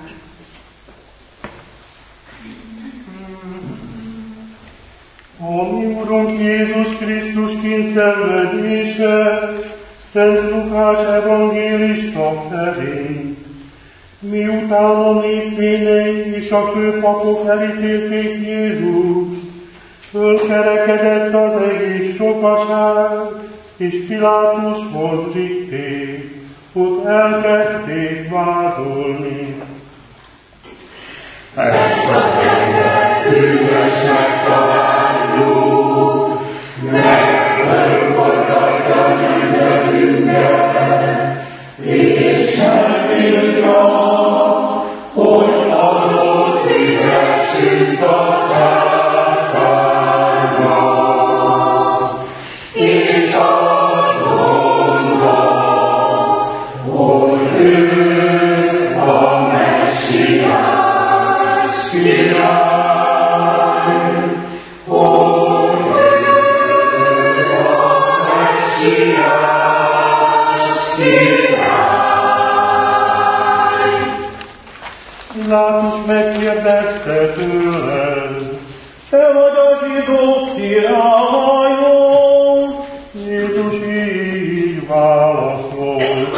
A mi Urunk Jézus Krisztus kényszenvedése, Szent Lukács evangélista szerint. Miután a népvényei és a főpapok elítélték Jézust, fölkerekedett az egész sokaság, és Pilátushoz vitték, ott elkezdték vádolni. Ezt az embert bűnösnek találjuk, megfordítja nemzetünket, és megtiltja, hogy adót fizessünk a császárnak, és azt mondta, hogy ő a Messiás király, hogy ő a Messiás király. Pilátus megkérdezte tőle, te vagy a zsidók királya? Jézus így válaszolt,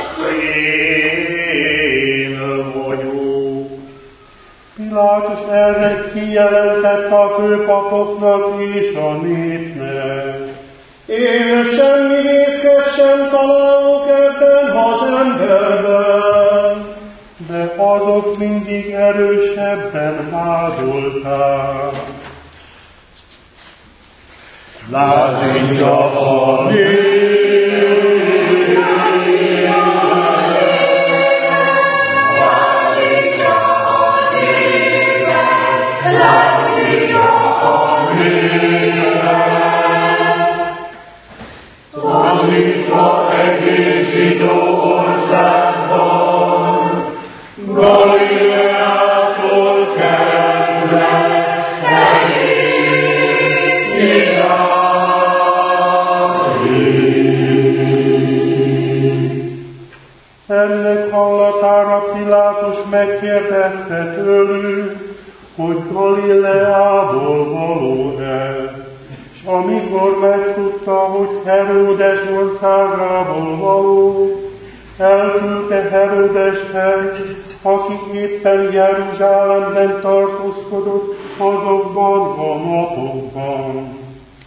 én vagyok. Pilátus erre kijelentette a főpapoknak és a népnek. Én semmi vétket sem találok ebben az emberben, de azok mindig erősebben vádolták. Látja a tanítva egész zsidó országban, Galileától kezdve egész idáig. Ennek hallatára Pilátus megkérdezte tőlük, hogy Galileából való-e. És amikor megtudta, hogy Heródes országából való, elküldte Heródeshez, aki éppen Jeruzsálemben tartózkodott azokban a napokban.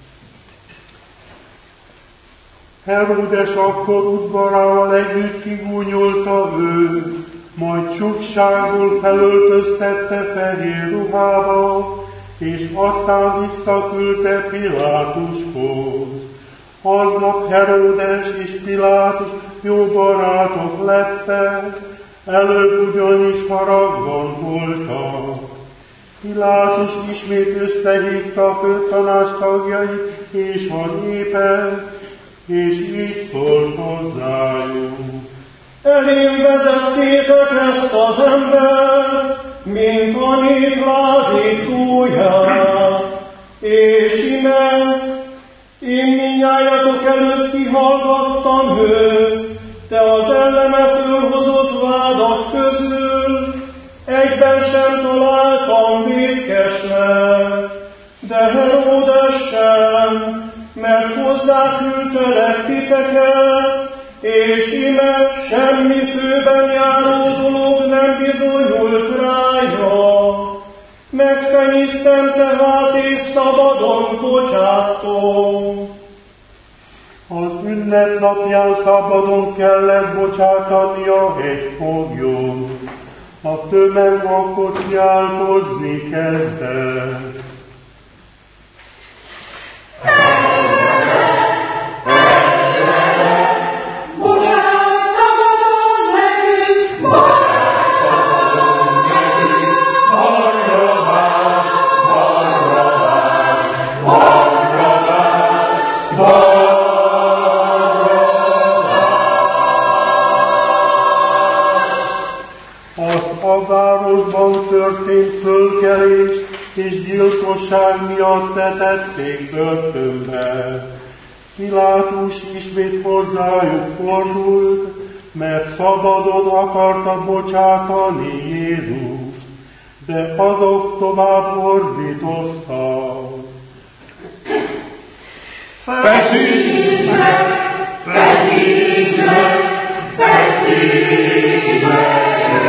Heródes akkor udvarával együtt kigúnyolta őt, majd csúfságul felöltöztette fehér ruhába, és aztán visszaküldte Pilátushoz. Aznap Heródes és Pilátus jó barátok lettek, előbb ugyanis haragban voltak. Pilátus ismét összehívta a főtanács tagjait és a népet, és így szólt hozzájuk. Elém vezettétek ezt az embert, mint a nép lázítóját, és ime, én mindnyájatok előtt kihallgattam őt, de az ellene fölhozott vádak közül egyben sem találtam vétkesnek, de Heródes sem, mert hozzáküldtelek titeket, és ime semmi főben járó dolog nem bizonyult rája. Megfenyítem tehát, és szabadon bocsáttom. Az ünnepnapján szabadon kellett bocsátania egy foglyot. A tömeg akkor kiáltozni kezdett. Történt fölkelés és gyilkosság miatt vetették börtönbe. Pilátus ismét hozzájuk fordult, mert szabadon akarta bocsátani Jézust, de azok tovább ordítoztak. Feszítsd meg! Feszítsd meg! Feszítsd meg!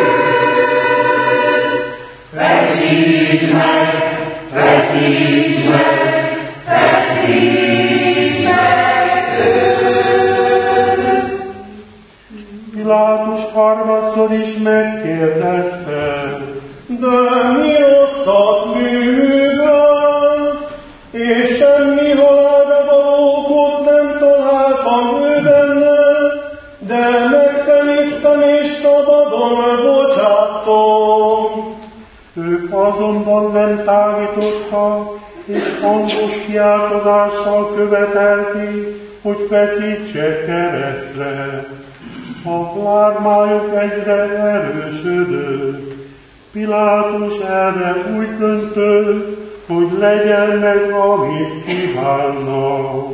Feszítsd meg! Feszítsd meg! Feszítsd meg őt! Pilátus harmadszor is megkérdezte, de mi rosszat bűvölt, és semmi halálra való okot nem találtam ő benne, de megtaníttam és szabadon bocsátom. Ők azonban nem tágítottak, és hangos kiáltozással követelték, hogy feszítse keresztre. A lármájuk egyre erősödött. Pilátus erre úgy döntött, hogy legyen meg, amit kívánnak.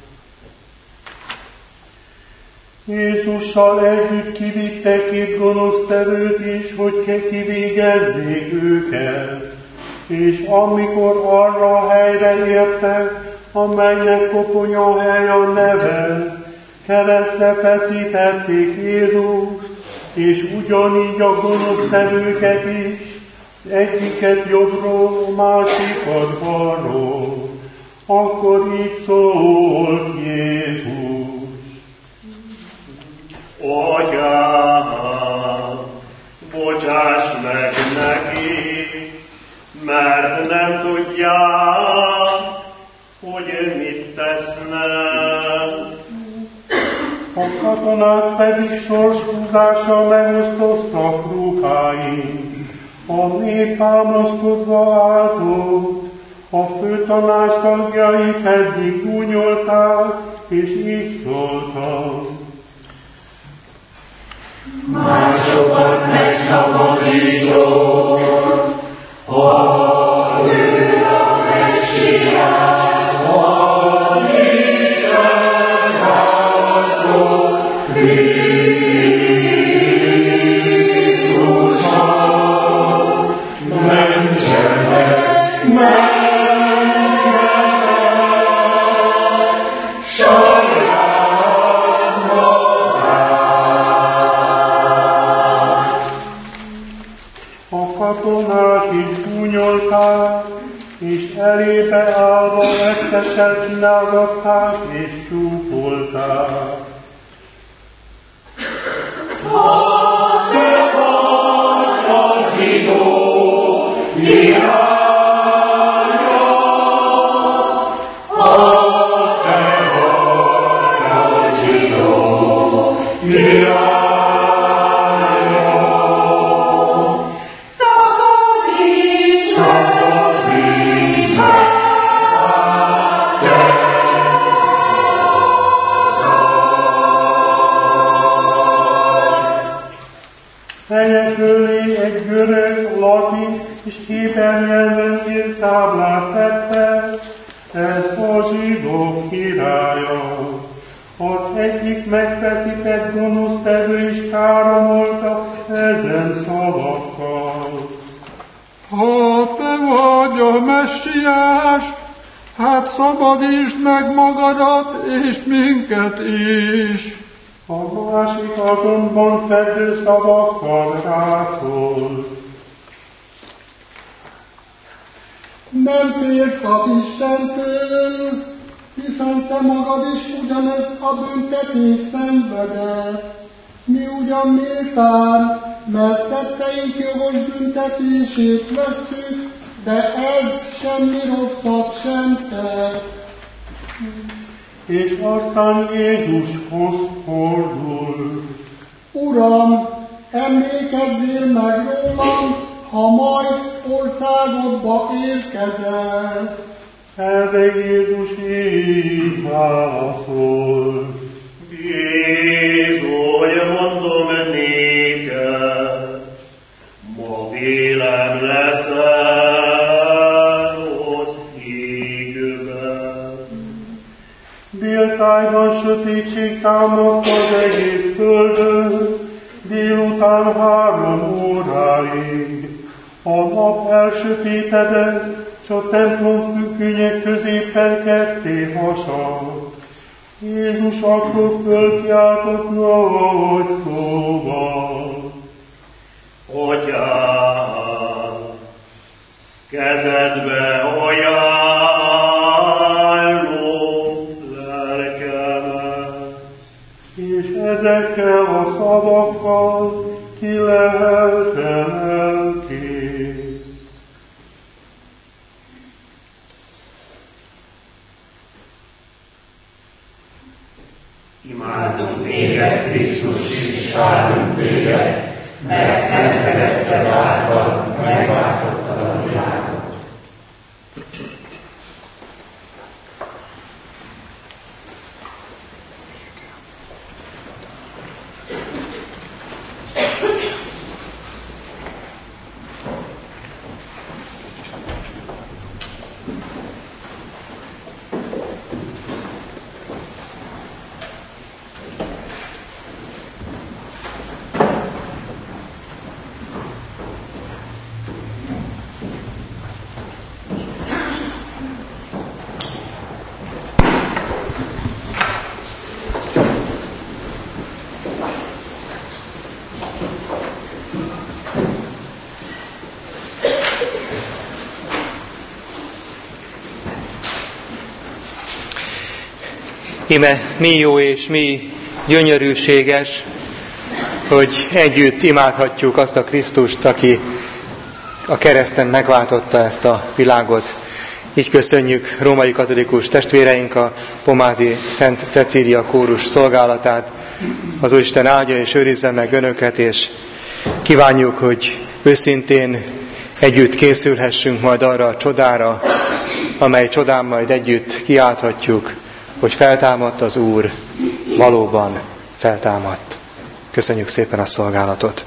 Jézussal együtt kivittek két gonosztevőt is, hogy kivégezzék őket. És amikor arra a helyre értek, amelynek koponyahely a neve, keresztre feszítették Jézust, és ugyanígy a gonosztevőket is, az egyiket jobbról, a másikat balról. Akkor így szólt Jézus. Atyám, bocsáss meg neki, mert nem tudják, hogy mit tesznek. A katonák pedig sorshúzással megosztoztak ruháin. A nép támaszkodva álltott, a főtanács tagjai pedig gúnyolták, és így szóltak. Másokat megszabadított, ha ő a Messiás, ha Isten választott Jézuson, mentsenek, katonák is gúnyolták, és elébe állva ettessel kínálgatták és csúfolták. Ha te vagy a zsidó királya, ha te vagy a zsidó királya, Feje fölé egy görög, latin és héber nyelven írt táblát tette, ez a zsidók királya. Az egyik megfeszített gonosztevő is káromolta ezen szavakkal. Ha te vagy a Messiás, hát szabadítsd meg magadat és minket is. A másik azonban fedő szavakkal rászólt. Nem félsz az Istentől, hiszen te magad is ugyanezt a büntetést szenveded. Mi ugyan méltán, mert tetteink jogos büntetését vesszük, de ez semmi rosszat sem tett. És aztán Jézushoz fordul. Uram, emlékezzél meg rólam, ha majd országodba érkezel. Erre Jézus így válaszol. Bizony, mondom néked, ma vélem leszel rossz hígben. Déltájban sötétség támadt az egész földön, délután 3 óráig. A nap elsötétedett, s a templom függönyek középen ketté hasadt. Jézus akkor fölkiáltott nagy szóval. Atyám, kezedbe ajánlom lelkemet. És ezekkel a szavakkal kilehelte lelkét. Imádunk téged, Krisztus, és várunk téged, mert szent kereszted által megváltottad a világot. Íme mi jó és mi gyönyörűséges, hogy együtt imádhatjuk azt a Krisztust, aki a kereszten megváltotta ezt a világot. Így köszönjük római katolikus testvéreink a pomázi Szent Cecília kórus szolgálatát. Az Úristen áldja és őrizze meg önöket, és kívánjuk, hogy őszintén együtt készülhessünk majd arra a csodára, amely csodán majd együtt kiálthatjuk, hogy feltámadt az Úr, valóban feltámadt. Köszönjük szépen a szolgálatot.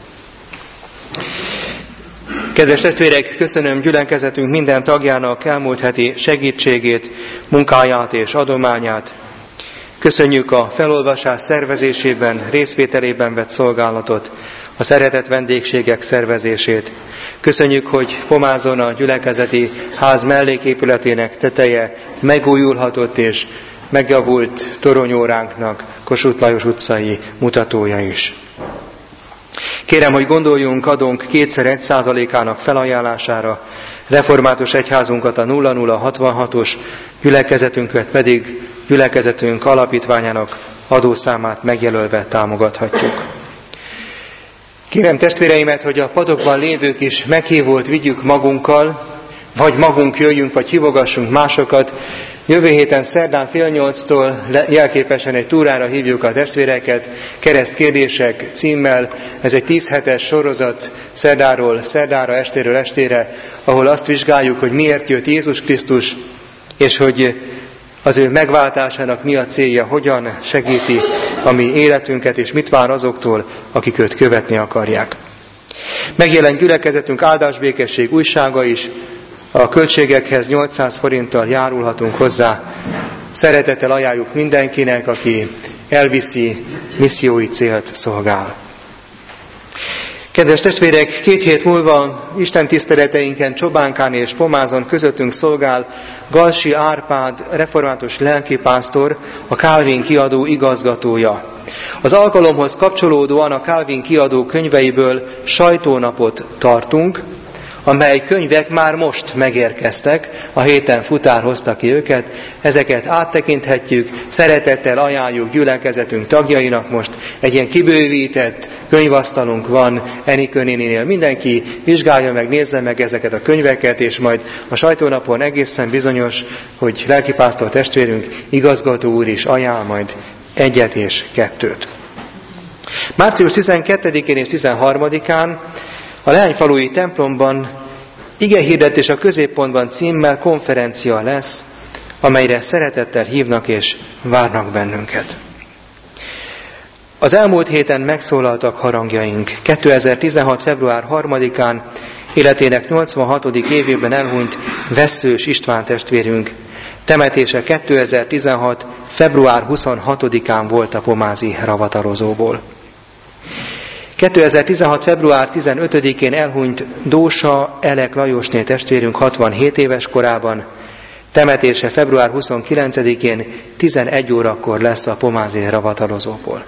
Kedves testvérek, köszönöm gyülekezetünk minden tagjának elmúlt heti segítségét, munkáját és adományát. Köszönjük a felolvasás szervezésében, részvételében vett szolgálatot, a szeretett vendégségek szervezését. Köszönjük, hogy Pomázon a gyülekezeti ház melléképületének teteje megújulhatott és megjavult toronyóránknak Kossuth Lajos utcai mutatója is. Kérem, hogy gondoljunk adónk 2x1%-ának felajánlására, református egyházunkat a 0066-os, gyülekezetünket pedig gyülekezetünk alapítványának adószámát megjelölve támogathatjuk. Kérem testvéreimet, hogy a padokban lévők is meghívót vigyük magunkkal, vagy magunk jöjjünk, vagy hívogassunk másokat. Jövő héten szerdán 7:30-tól jelképesen egy túrára hívjuk a testvéreket, keresztkérdések címmel. Ez egy 10 hetes sorozat szerdáról szerdára, estéről estére, ahol azt vizsgáljuk, hogy miért jött Jézus Krisztus, és hogy az ő megváltásának mi a célja, hogyan segíti a mi életünket, és mit vár azoktól, akik őt követni akarják. Megjelent gyülekezetünk áldásbékesség újsága is, a költségekhez 800 forinttal járulhatunk hozzá. Szeretettel ajánljuk mindenkinek, aki elviszi, missziói célt szolgál. Kedves testvérek, 2 hét múlva Isten tiszteleteinken Csobánkán és Pomázon közöttünk szolgál Galsi Árpád református lelkipásztor, a Calvin kiadó igazgatója. Az alkalomhoz kapcsolódóan a Calvin kiadó könyveiből sajtónapot tartunk, amely könyvek már most megérkeztek, a héten futár hozta ki őket, ezeket áttekinthetjük, szeretettel ajánljuk gyülekezetünk tagjainak most, egy ilyen kibővített könyvasztalunk van Enikő néninél. Mindenki vizsgálja meg, nézze meg ezeket a könyveket, és majd a sajtónapon egészen bizonyos, hogy lelkipásztor testvérünk, igazgató úr is ajánl majd 1 és 2. Március 12-én és 13-án a Leányfalui templomban igehirdetés a középpontban címmel konferencia lesz, amelyre szeretettel hívnak és várnak bennünket. Az elmúlt héten megszólaltak harangjaink. 2016. február 3-án életének 86. évében elhunyt Vesszős István testvérünk temetése 2016. február 26-án volt a pomázi ravatalozóból. 2016. február 15-én elhunyt Dósa Elek Lajosné testvérünk 67 éves korában, temetése február 29-én 11 órakor lesz a pomázi ravatalozóból.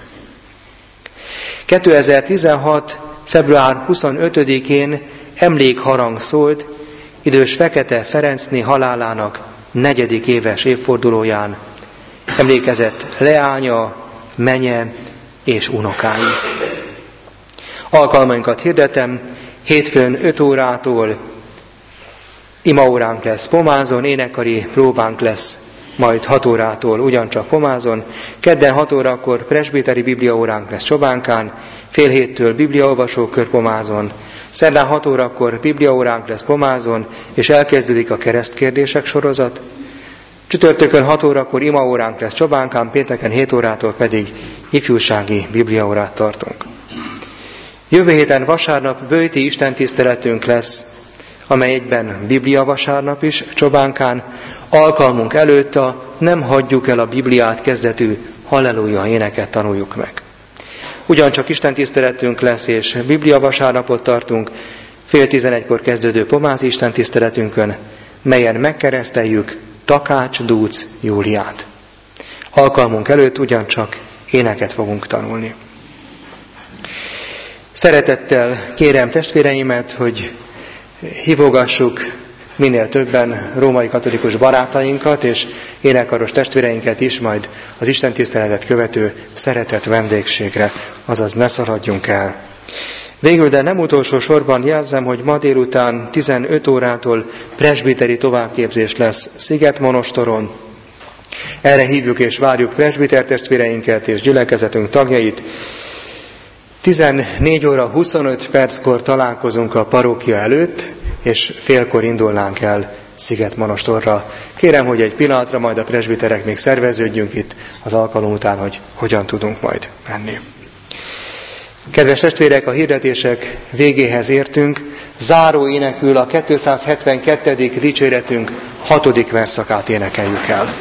2016. február 25-én emlékharang szólt idős Fekete Ferencné halálának 4. éves évfordulóján. Emlékezett leánya, menye és unokái. Alkalmainkat hirdetem, hétfőn 5 órától imaóránk lesz Pomázon, énekkari próbánk lesz majd 6 órától ugyancsak Pomázon, kedden 6 órakor presbiteri bibliaóránk lesz Csobánkán, fél héttől bibliaolvasókör Pomázon, szerdán 6 órakor bibliaóránk lesz Pomázon, és elkezdődik a keresztkérdések sorozat, csütörtökön 6 órakor imaóránk lesz Csobánkán, pénteken 7 órától pedig ifjúsági bibliaórát tartunk. Jövő héten vasárnap böjti istentiszteletünk lesz, amely egyben Biblia vasárnap is Csobánkán. Alkalmunk előtt a Nem hagyjuk el a Bibliát kezdetű halleluja éneket tanuljuk meg. Ugyancsak istentiszteletünk lesz, és Biblia vasárnapot tartunk 10:30 kezdődő pomázi istentiszteletünkön, melyen megkereszteljük Takács Dúc Júliát. Alkalmunk előtt ugyancsak éneket fogunk tanulni. Szeretettel kérem testvéreimet, hogy hívogassuk minél többen római katolikus barátainkat és énekkaros testvéreinket is majd az istentiszteletet követő szeretett vendégségre, azaz ne szaladjunk el. Végül, de nem utolsó sorban jelzem, hogy ma délután 15 órától presbiteri továbbképzés lesz Szigetmonostoron. Erre hívjuk és várjuk presbiter testvéreinket és gyülekezetünk tagjait. 14 óra 25 perckor találkozunk a parókia előtt, és félkor indulnánk el Szigetmonostorra. Kérem, hogy egy pillanatra majd a presbiterek még szerveződjünk itt az alkalom után, hogy hogyan tudunk majd menni. Kedves testvérek, a hirdetések végéhez értünk. Záró énekül a 272. dicséretünk 6. verszakát énekeljük el.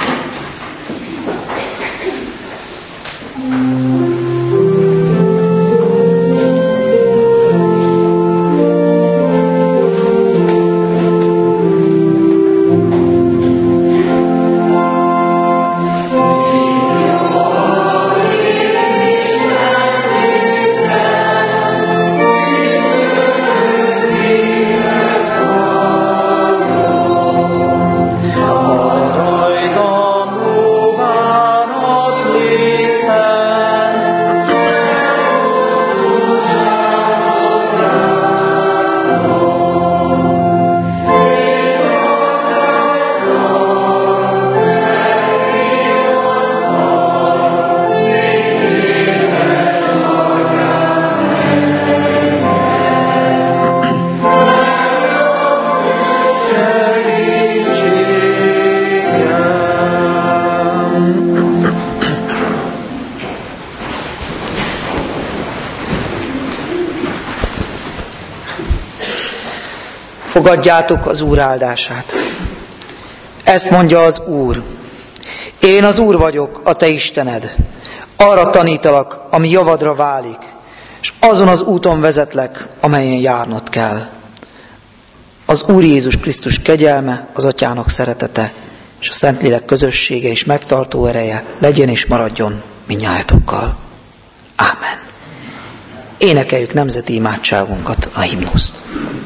Fogadjátok az Úr áldását. Ezt mondja az Úr. Én az Úr vagyok, a te Istened. Arra tanítalak, ami javadra válik, és azon az úton vezetlek, amelyen járnod kell. Az Úr Jézus Krisztus kegyelme, az Atyának szeretete, és a Szentlélek közössége és megtartó ereje legyen és maradjon mindnyájatokkal. Ámen. Énekeljük nemzeti imádságunkat, a himnuszt.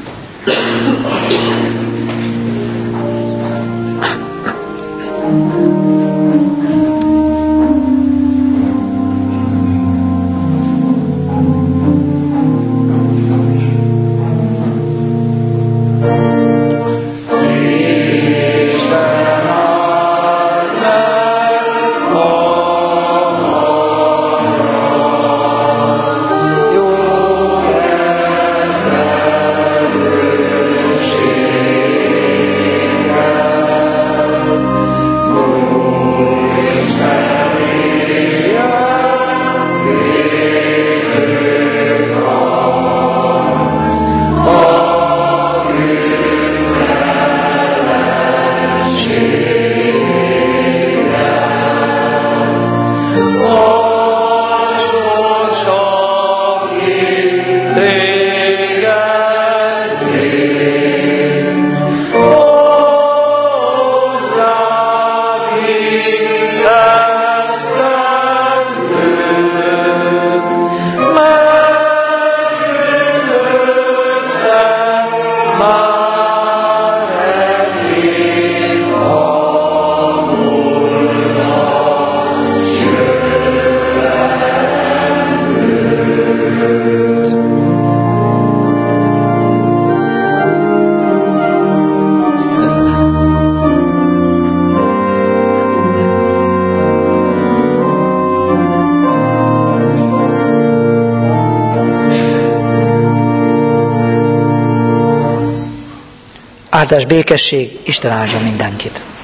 Áldás, békesség, Isten áldja mindenkit!